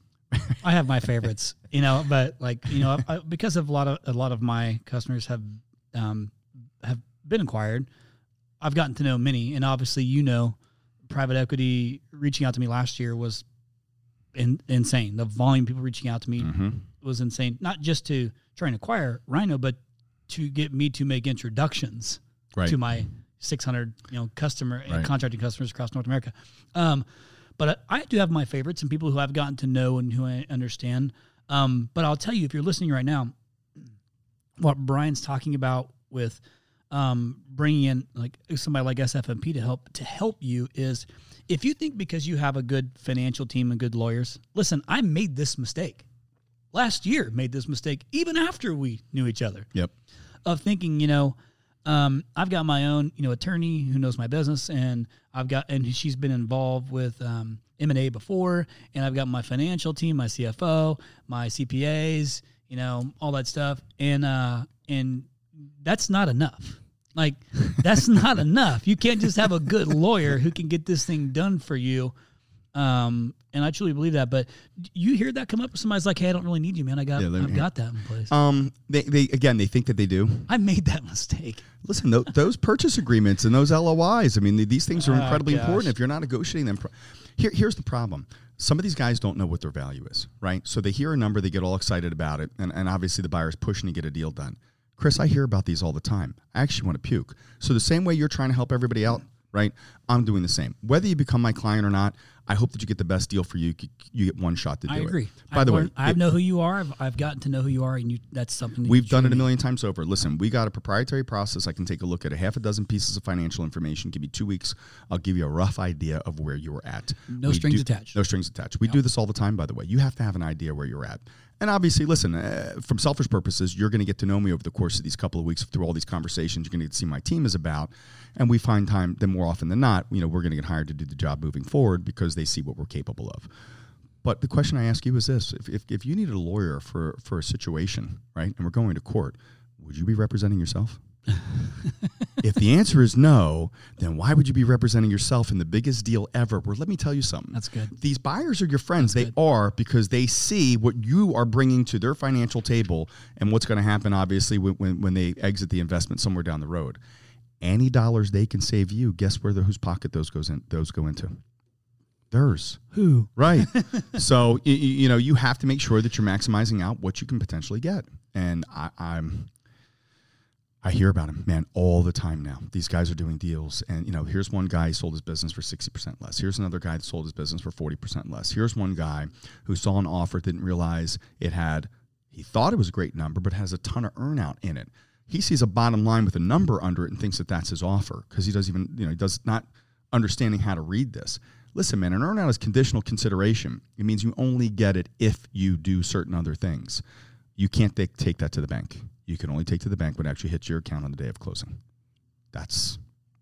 But because of a lot of my customers have been acquired, I've gotten to know many, and obviously, private equity reaching out to me last year was insane. The volume of people reaching out to me was insane. Not just to try and acquire Rhino, but to get me to make introductions to my 600 customer and contracting customers across North America. But I do have my favorites and people who I've gotten to know and who I understand. But I'll tell you, if you're listening right now, what Brian's talking about with bringing in like somebody like SFMP to help you is if you think because you have a good financial team and good lawyers, listen, I made this mistake. Last year made this mistake even after we knew each other. Yep. Of thinking, I've got my own, attorney who knows my business, and she's been involved with M&A before, and I've got my financial team, my CFO, my CPAs, all that stuff, and that's not enough. Like, that's not enough. You can't just have a good lawyer who can get this thing done for you. And I truly believe that. But you hear that come up? Somebody's like, "Hey, I don't really need you, man. I've got that in place." They think that they do. I made that mistake. Listen, those purchase agreements and those LOIs. I mean, these things are incredibly important. If you're not negotiating them, here's the problem. Some of these guys don't know what their value is, right? So they hear a number, they get all excited about it, and obviously the buyer's pushing to get a deal done. Chris, I hear about these all the time. I actually want to puke. So the same way you're trying to help everybody out, right? I'm doing the same. Whether you become my client or not, I hope that you get the best deal for you. You get one shot to do it. I agree. By the way, I know who you are. I've gotten to know who you are, and that's something that we've done it a million times over. Listen, we got a proprietary process. I can take a look at a half a dozen pieces of financial information. Give me 2 weeks. I'll give you a rough idea of where you were at. No strings attached. No strings attached. We do this all the time, by the way. You have to have an idea where you're at. And obviously, listen, from selfish purposes, you're going to get to know me over the course of these couple of weeks through all these conversations. You're going to get to see my team is about. And we find time, then more often than not, we're going to get hired to do the job moving forward because they see what we're capable of. But the question I ask you is this. If you needed a lawyer for a situation, right, and we're going to court, would you be representing yourself? If the answer is no, then why would you be representing yourself in the biggest deal ever? Well, let me tell you something. That's good. These buyers are your friends. They are, because they see what you are bringing to their financial table and what's going to happen, obviously, when they exit the investment somewhere down the road. Any dollars they can save you, guess whose pocket those go into? Theirs. Who? Right. So, you have to make sure that you're maximizing out what you can potentially get. And I hear about him, man, all the time now. These guys are doing deals. And, here's one guy who sold his business for 60% less. Here's another guy that sold his business for 40% less. Here's one guy who saw an offer, didn't realize he thought it was a great number, but has a ton of earnout in it. He sees a bottom line with a number under it and thinks that that's his offer because he does not understanding how to read this. Listen, man, an earnout is conditional consideration. It means you only get it if you do certain other things. You can't take that to the bank. You can only take to the bank what actually hits your account on the day of closing. That's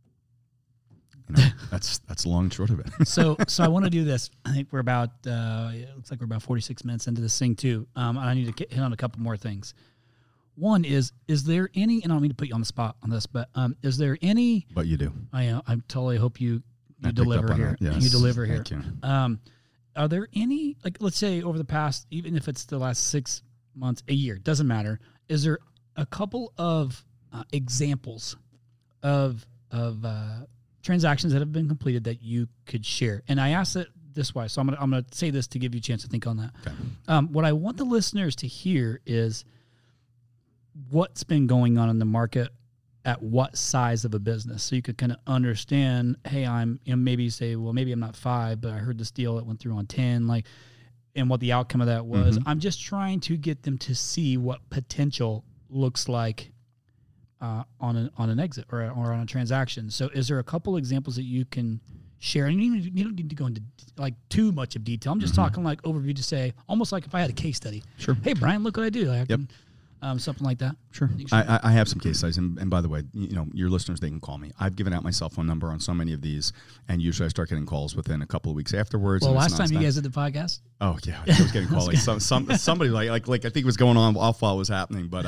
the long and short of it. So I want to do this. I think we're about it looks like we're about 46 minutes into this thing too. And I need to hit on a couple more things. One is there any, and I don't mean to put you on the spot on this, but is there any? But you do. I totally hope you deliver here. Yes. You deliver here. Thank you. Are there any, like, let's say over the past, even if it's the last 6 months, a year, doesn't matter. Is there a couple of examples of transactions that have been completed that you could share? And I asked it this way, so I'm gonna say this to give you a chance to think on that. Okay. What I want the listeners to hear is what's been going on in the market at what size of a business, so you could kind of understand. Hey, maybe you say, well, maybe I'm not 5, but I heard this deal that went through on 10, like, and what the outcome of that was. Mm-hmm. I'm just trying to get them to see what potential looks like on an exit or on a transaction. So is there a couple examples that you can share? And you don't need to go into like too much of detail. I'm just talking like overview to say, almost like if I had a case study. Sure. Hey, Brian, look what I do. I can, something like that. Sure. I have some case studies. And by the way, your listeners, they can call me. I've given out my cell phone number on so many of these, and usually I start getting calls within a couple of weeks afterwards. Well, last time you guys did the podcast? Oh, yeah. I was getting calls. Like somebody like I think was going on while it was happening. But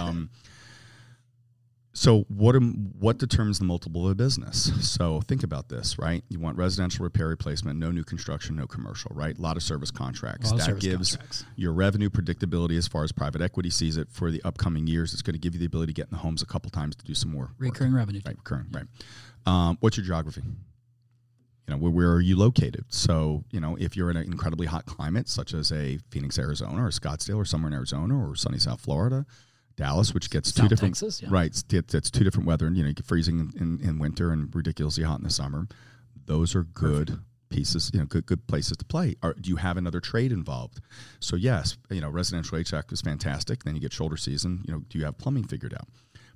so what determines the multiple of a business? So think about this, right? You want residential repair replacement, no new construction, no commercial, right? A lot of service contracts. That gives your revenue predictability as far as private equity sees it for the upcoming years. It's going to give you the ability to get in the homes a couple times to do some more recurring revenue. Right, recurring, right. What's your geography? Where are you located? So, if you're in an incredibly hot climate, such as a Phoenix, Arizona, or Scottsdale, or somewhere in Arizona, or sunny South Florida, Dallas, which gets South two different, Texas, yeah. Right? It's two different weather, and you get freezing in winter and ridiculously hot in the summer. Those are good pieces, good places to play. Do you have another trade involved? So yes, residential HVAC is fantastic. Then you get shoulder season. Do you have plumbing figured out?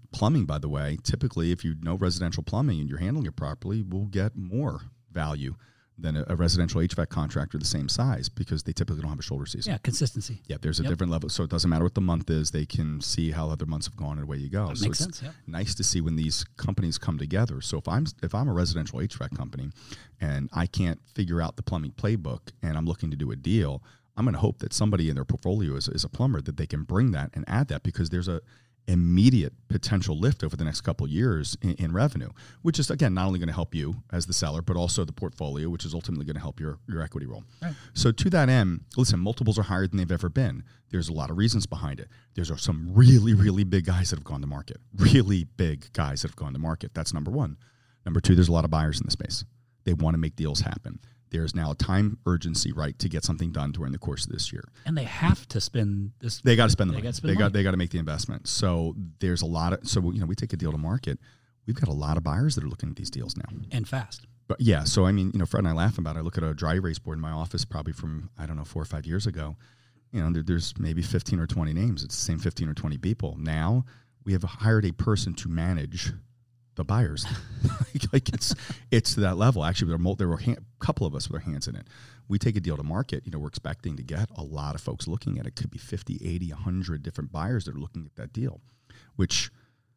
plumbing, by the way, typically if you know residential plumbing and you're handling it properly, will get more value than a residential HVAC contractor the same size, because they typically don't have a shoulder season. Yeah, consistency. Yeah, there's a different level. So it doesn't matter what the month is. They can see how other months have gone and away you go. That makes sense, yeah. Nice to see when these companies come together. So if I'm a residential HVAC company and I can't figure out the plumbing playbook and I'm looking to do a deal, I'm going to hope that somebody in their portfolio is a plumber, that they can bring that and add that, because there's a immediate potential lift over the next couple of years in revenue, which is, again, not only going to help you as the seller, but also the portfolio, which is ultimately going to help your equity roll. Right. So to that end, listen, multiples are higher than they've ever been. There's a lot of reasons behind it. There's some really, really big guys that have gone to market. Really big guys that have gone to market. That's number one. Number two, there's a lot of buyers in the space. They want to make deals happen. There's now a time urgency, right, to get something done during the course of this year. And they have to spend this. They got to spend the money. They got to make the investment. So there's a lot of, so, we take a deal to market. We've got a lot of buyers that are looking at these deals now. And fast. But yeah, so I mean, Fred and I laugh about it. I look at a dry erase board in my office probably from, 4 or 5 years ago. There's maybe 15 or 20 names. It's the same 15 or 20 people. Now we have hired a person to manage the buyers. Like it's to that level. Actually, there were a couple of us with our hands in it. We take a deal to market, we're expecting to get a lot of folks looking at it. Could be 50, 80, 100 different buyers that are looking at that deal, which,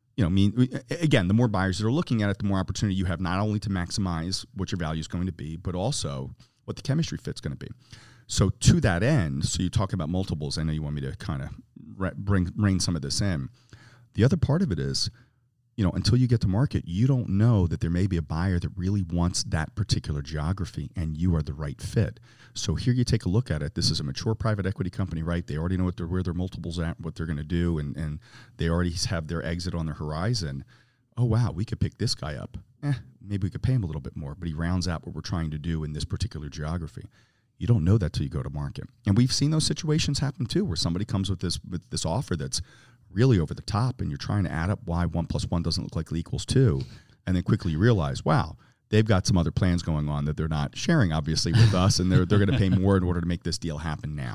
again, the more buyers that are looking at it, the more opportunity you have, not only to maximize what your value is going to be, but also what the chemistry fit's going to be. So to that end, so you talk about multiples. I know you want me to kind of rein some of this in. The other part of it is, until you get to market, you don't know that there may be a buyer that really wants that particular geography and you are the right fit. So here you take a look at it. This is a mature private equity company, right? They already know where their multiples at, what they're going to do, and they already have their exit on the horizon. Oh, wow, we could pick this guy up. Maybe we could pay him a little bit more, but he rounds out what we're trying to do in this particular geography. You don't know that till you go to market. And we've seen those situations happen too, where somebody comes with this offer that's really over the top, and you're trying to add up why 1 + 1 doesn't look like it equals 2, and then quickly you realize, wow, they've got some other plans going on that they're not sharing, obviously, with us, and they're going to pay more in order to make this deal happen now.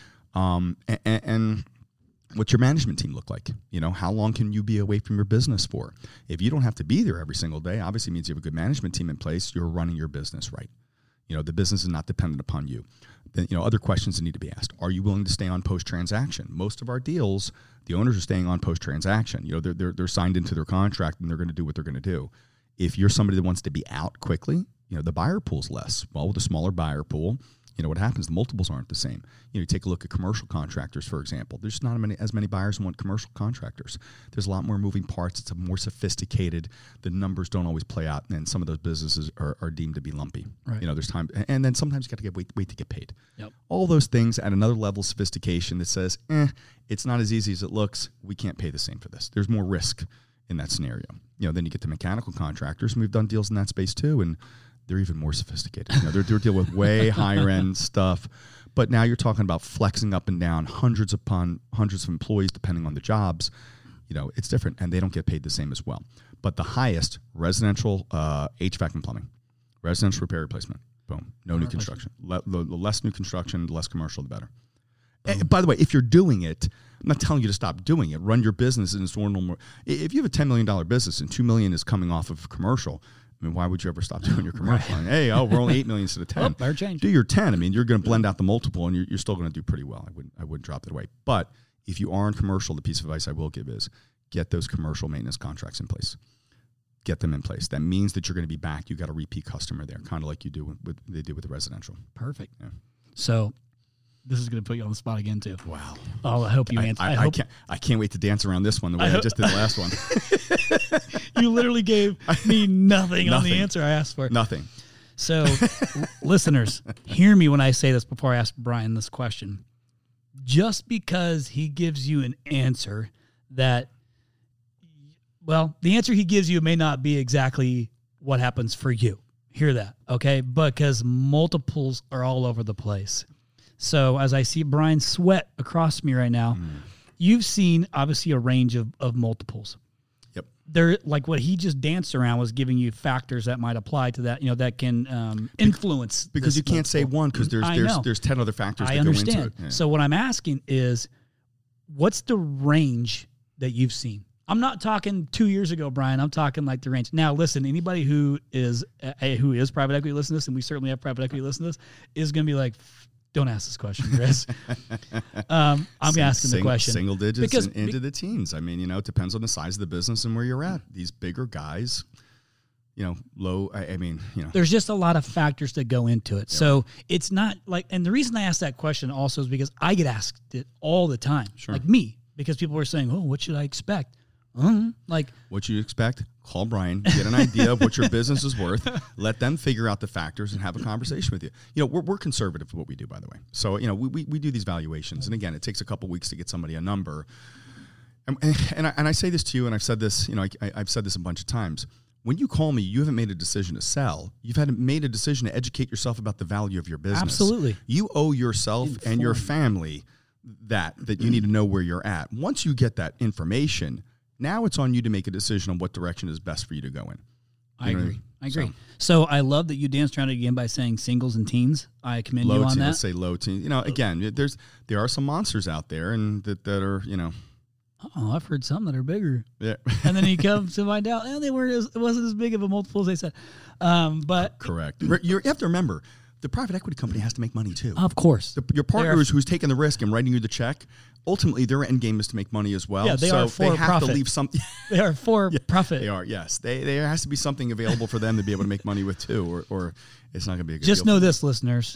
And what's your management team look like? How long can you be away from your business for? If you don't have to be there every single day, obviously means you have a good management team in place. You're running your business right. The business is not dependent upon you. Then, other questions that need to be asked. Are you willing to stay on post-transaction? Most of our deals, the owners are staying on post-transaction. They're signed into their contract and they're going to do what they're going to do. If you're somebody that wants to be out quickly, the buyer pool's less. Well, with a smaller buyer pool, what happens? The multiples aren't the same. You take a look at commercial contractors, for example. There's not as many buyers who want commercial contractors. There's a lot more moving parts. It's a more sophisticated. The numbers don't always play out, and some of those businesses are deemed to be lumpy. Right. There's time, and then sometimes you got to wait to get paid. Yep. All those things at another level of sophistication that says, it's not as easy as it looks. We can't pay the same for this. There's more risk in that scenario. Then you get to mechanical contractors, and we've done deals in that space too, and they're even more sophisticated. They're dealing with way higher end stuff. But now you're talking about flexing up and down hundreds upon hundreds of employees, depending on the jobs. It's different, and they don't get paid the same as well. But the highest, residential HVAC and plumbing, residential repair replacement, boom, no new construction. The less new construction, the less commercial, the better. And by the way, if you're doing it, I'm not telling you to stop doing it. Run your business in its normal. If you have a $10 million business and $2 million is coming off of commercial, why would you ever stop doing your commercial? Right. Hey, we're only $8 million instead of 10. Better change. Do your 10. You're going to blend out the multiple, and you're still going to do pretty well. I wouldn't drop that away. But if you are in commercial, the piece of advice I will give is get those commercial maintenance contracts in place. Get them in place. That means that you're going to be back. You got a repeat customer there, kind of like you do they do with the residential. Perfect. Yeah. So this is going to put you on the spot again too. Wow. Oh, I hope you answer. I can't wait to dance around this one the way I just did the last one. You literally gave me nothing on the answer I asked for. Nothing. So, listeners, hear me when I say this before I ask Brian this question. Just because he gives you an answer that, well, the answer he gives you may not be exactly what happens for you. Hear that, okay? Because multiples are all over the place. So as I see Brian sweat across me right now, you've seen obviously a range of multiples. Yep. There, like what he just danced around was giving you factors that might apply to that, that can influence. Because you can't say one because there's 10 other factors that go into it. Yeah. So what I'm asking is, what's the range that you've seen? I'm not talking 2 years ago, Brian. I'm talking like the range. Now, listen, anybody who is private equity listening to this, and we certainly have private equity listening to this, is going to be like, don't ask this question, Chris. I'm asking the question. Single digits into the teens. I mean, it depends on the size of the business and where you're at. These bigger guys, low. There's just a lot of factors that go into it. Yeah. So it's not like, and the reason I asked that question also is because I get asked it all the time. Sure. Like me, because people are saying, oh, what should I expect? Like what you expect, call Brian, get an idea of what your business is worth, let them figure out the factors and have a conversation with you. We're conservative with what we do, by the way. So, we do these valuations. And again, it takes a couple weeks to get somebody a number. And I say this to you, and I've said this, I've said this a bunch of times. When you call me, you haven't made a decision to sell. You've made a decision to educate yourself about the value of your business. Absolutely. You owe yourself and your family that you need to know where you're at. Once you get that information, now it's on you to make a decision on what direction is best for you to go in. I agree. So I love that you danced around it again by saying singles and teens. I commend you on that. Let's say low teens. Again, there are some monsters out there and that are, Oh, I've heard some that are bigger. Yeah. And then he comes to find out, it wasn't as big of a multiple as they said. But correct. You have to remember, the private equity company has to make money too. Of course. Your partner who's taking the risk and writing you the check, ultimately their end game is to make money as well. Yeah, they are for they have profit. To leave something. They are for profit. They are, yes. There has to be something available for them to be able to make money with too, or it's not going to be a good Just deal know this, listeners.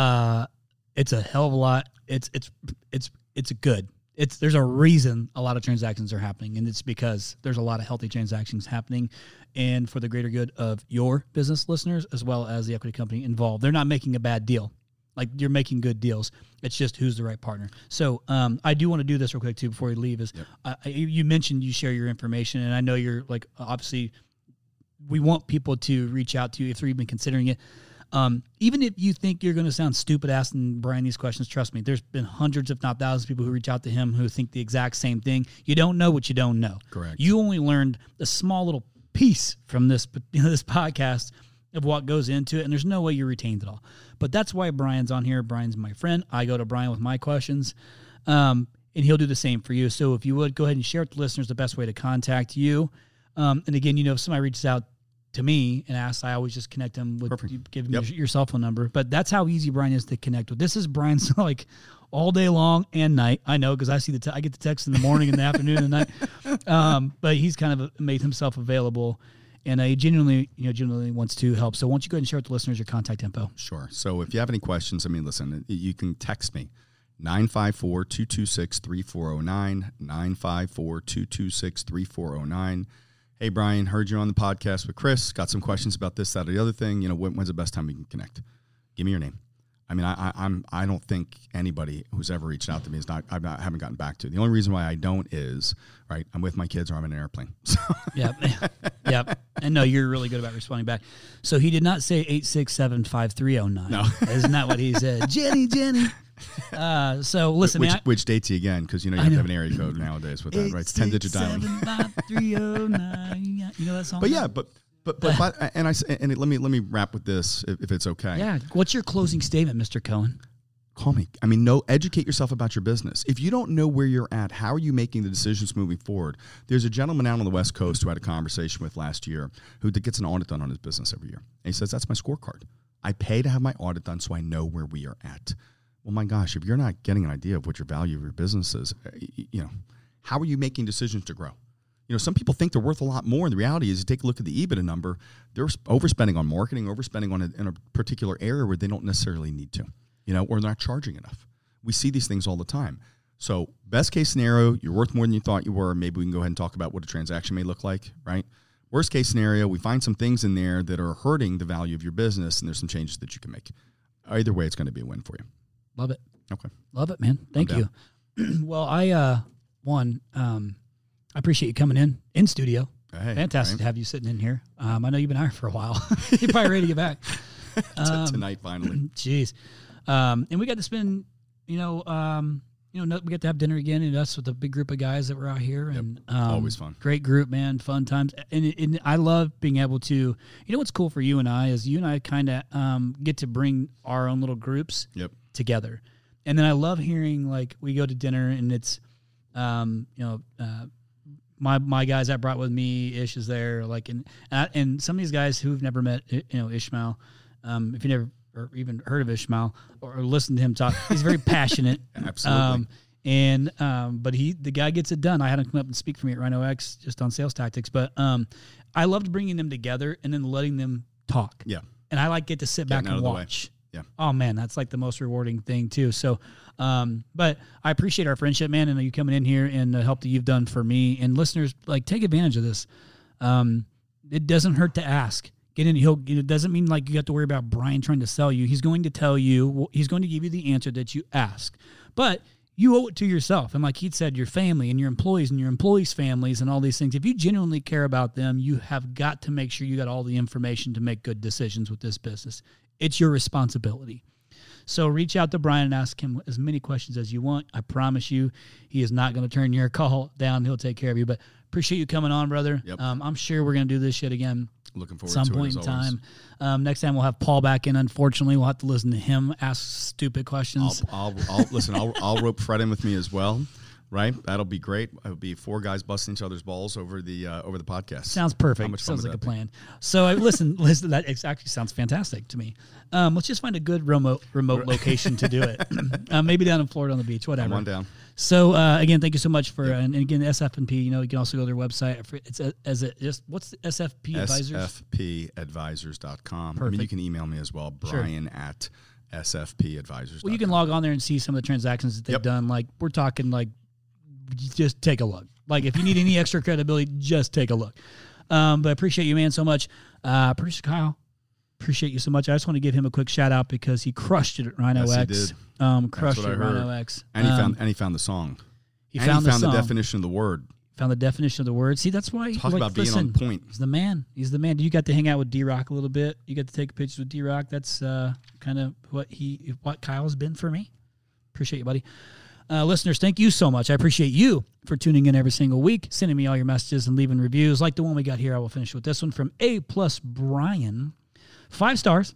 It's a hell of a lot. It's good. There's a reason a lot of transactions are happening, and it's because there's a lot of healthy transactions happening, and for the greater good of your business listeners as well as the equity company involved. They're not making a bad deal. Like, you're making good deals. It's just who's the right partner. So I do want to do this real quick, too, before we leave. You mentioned you share your information, and I know you're, like, obviously we want people to reach out to you if they're even considering it. Even if you think you're going to sound stupid asking Brian these questions, trust me, there's been hundreds, if not thousands of people who reach out to him who think the exact same thing. You don't know what you don't know. Correct. You only learned a small little piece from this podcast of what goes into it, and there's no way you retained it all. But that's why Brian's on here. Brian's my friend. I go to Brian with my questions, and he'll do the same for you. So if you would, go ahead and share with the listeners the best way to contact you. And again, if somebody reaches out to me and asks, I always just connect them with give them your cell phone number. But that's how easy Brian is to connect with. This is Brian's like all day long and night. I know, because I see I get the text in the morning and the afternoon and the night. But he's kind of made himself available, and he genuinely wants to help. So why don't you go ahead and share with the listeners your contact info? Sure. So if you have any questions, listen, you can text me 954-226-3409, 954-226-3409. Hey, Brian, heard you on the podcast with Chris. Got some questions about this, that, or the other thing. When's the best time we can connect? Give me your name. I don't think anybody who's ever reached out to me haven't gotten back to. The only reason why I don't is, right, I'm with my kids or I'm in an airplane. So. Yep. And no, you're really good about responding back. So he did not say 867-5309. No. Isn't that what he said? Jenny. So listen, which dates you again? Because you have to have an area code nowadays with that, right? It's 10-digit dialing. 867-5309. You know that song? But yeah, but let me wrap with this if it's okay. Yeah. What's your closing statement, Mr. Cohen? Call me. Educate yourself about your business. If you don't know where you're at, how are you making the decisions moving forward? There's a gentleman out on the West Coast who I had a conversation with last year who gets an audit done on his business every year. And he says, that's my scorecard. I pay to have my audit done so I know where we are at. Well, my gosh, if you're not getting an idea of what your value of your business is, how are you making decisions to grow? Some people think they're worth a lot more. And the reality is, you take a look at the EBITDA number, they're overspending on marketing, overspending in a particular area where they don't necessarily need to, or they're not charging enough. We see these things all the time. So best case scenario, you're worth more than you thought you were. Maybe we can go ahead and talk about what a transaction may look like, right? Worst case scenario, we find some things in there that are hurting the value of your business, and there's some changes that you can make. Either way, it's going to be a win for you. Love it. Okay. Love it, man. Thank you. Well, I appreciate you coming in studio. Hey, fantastic to have you sitting in here. I know you've been hired for a while. You're probably ready to get back. Tonight, finally. Jeez. And we got to spend, we got to have dinner again, and us with a big group of guys that were out here. Yep. And always fun. Great group, man. Fun times. And I love being able to, what's cool for you and I is you and I kind of get to bring our own little groups together. And then I love hearing, like, we go to dinner and it's, my guys I brought with me, Ish is there. Like, and some of these guys who've never met, Ishmael, if you never or even heard of Ishmael or listened to him talk, he's very passionate. Absolutely. But the guy gets it done. I had him come up and speak for me at Rhino X just on sales tactics. But I loved bringing them together and then letting them talk. Yeah. And I get to sit back and watch. Yeah. Oh man, that's like the most rewarding thing too. So, but I appreciate our friendship, man, and you coming in here and the help that you've done for me and listeners. Like, take advantage of this. It doesn't hurt to ask. Get in. It doesn't mean like you have to worry about Brian trying to sell you. He's going to tell you. He's going to give you the answer that you ask. But you owe it to yourself. And like he said, your family and your employees' families and all these things. If you genuinely care about them, you have got to make sure you got all the information to make good decisions with this business. It's your responsibility. So reach out to Brian and ask him as many questions as you want. I promise you, he is not going to turn your call down. He'll take care of you. But appreciate you coming on, brother. Yep. I'm sure we're going to do this shit again. Looking forward some to point it, in time. Next time we'll have Paul back in. Unfortunately, we'll have to listen to him ask stupid questions. I'll listen. I'll rope Fred in with me as well. Right, that'll be great. It'll be 4 guys busting each other's balls over the podcast. Sounds perfect. Sounds like a plan. So listen. That actually sounds fantastic to me. Let's just find a good remote location to do it. Maybe down in Florida on the beach, whatever. Come on down. So again, thank you so much for and again SF&P. You can also go to their website. What's the SFP Advisors? SFPadvisors.com. I mean, you can email me as well, Brian at SFPadvisors.com. Well, you can log on there and see some of the transactions that they've done. Like, we're talking like, just take a look. Like, if you need any extra credibility, just take a look. But I appreciate you, man, so much. Producer Kyle, appreciate you so much. I just want to give him a quick shout out because he crushed it at Rhino X. He did. Crushed it at Rhino X. And he found the song. He found the definition of the word. Found the definition of the word. See, that's why. Talk about being on point. He's the man. You got to hang out with D-Rock a little bit. You got to take pictures with D-Rock. That's kind of what Kyle's been for me. Appreciate you, buddy. Listeners, thank you so much. I appreciate you for tuning in every single week, sending me all your messages and leaving reviews like the one we got here. I will finish with this one from A+ Brian. 5 stars.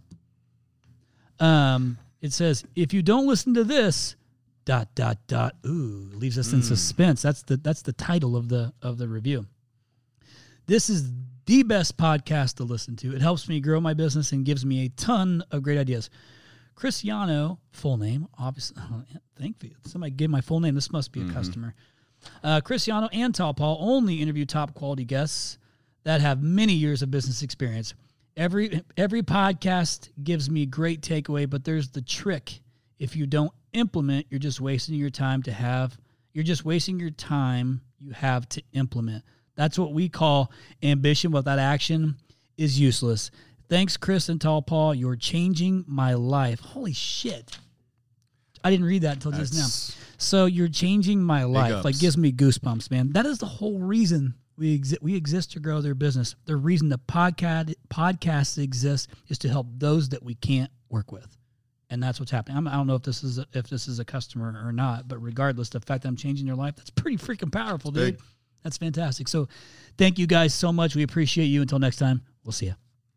It says, if you don't listen to this, ... Ooh, leaves us in suspense. That's the title of the review. This is the best podcast to listen to. It helps me grow my business and gives me a ton of great ideas. Cristiano, full name, obviously. Thank you. Somebody gave my full name. This must be a customer. Cristiano and Tall Paul only interview top quality guests that have many years of business experience. Every podcast gives me great takeaway, but there's the trick. If you don't implement, you're just wasting your time you have to implement. That's what we call ambition without action is useless. Thanks, Chris and Tall Paul. You're changing my life. Holy shit. I didn't read that until just now. So you're changing my life. Like, gives me goosebumps, man. That is the whole reason we exist to grow their business. The reason the podcast exists is to help those that we can't work with. And that's what's happening. I don't know if this is a customer or not, but regardless, the fact that I'm changing their life, that's pretty freaking powerful, dude. Big. That's fantastic. So thank you guys so much. We appreciate you. Until next time, we'll see you.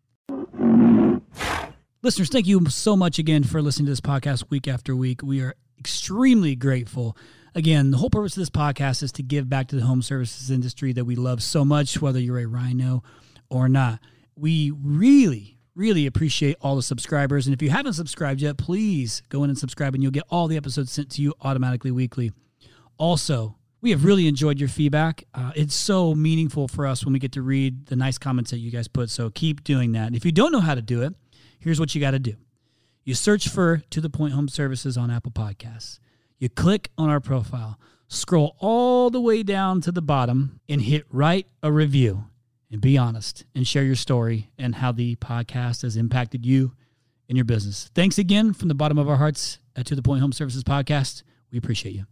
Listeners, thank you so much again for listening to this podcast week after week. We are extremely grateful. Again, the whole purpose of this podcast is to give back to the home services industry that we love so much, whether you're a Rhino or not. We really appreciate all the subscribers. And if you haven't subscribed yet, please go in and subscribe and you'll get all the episodes sent to you automatically weekly. Also, we have really enjoyed your feedback. It's so meaningful for us when we get to read the nice comments that you guys put. So keep doing that. And if you don't know how to do it, here's what you got to do. You search for To The Point Home Services on Apple Podcasts. You click on our profile, scroll all the way down to the bottom, and hit write a review. And be honest and share your story and how the podcast has impacted you and your business. Thanks again from the bottom of our hearts at To The Point Home Services Podcast. We appreciate you.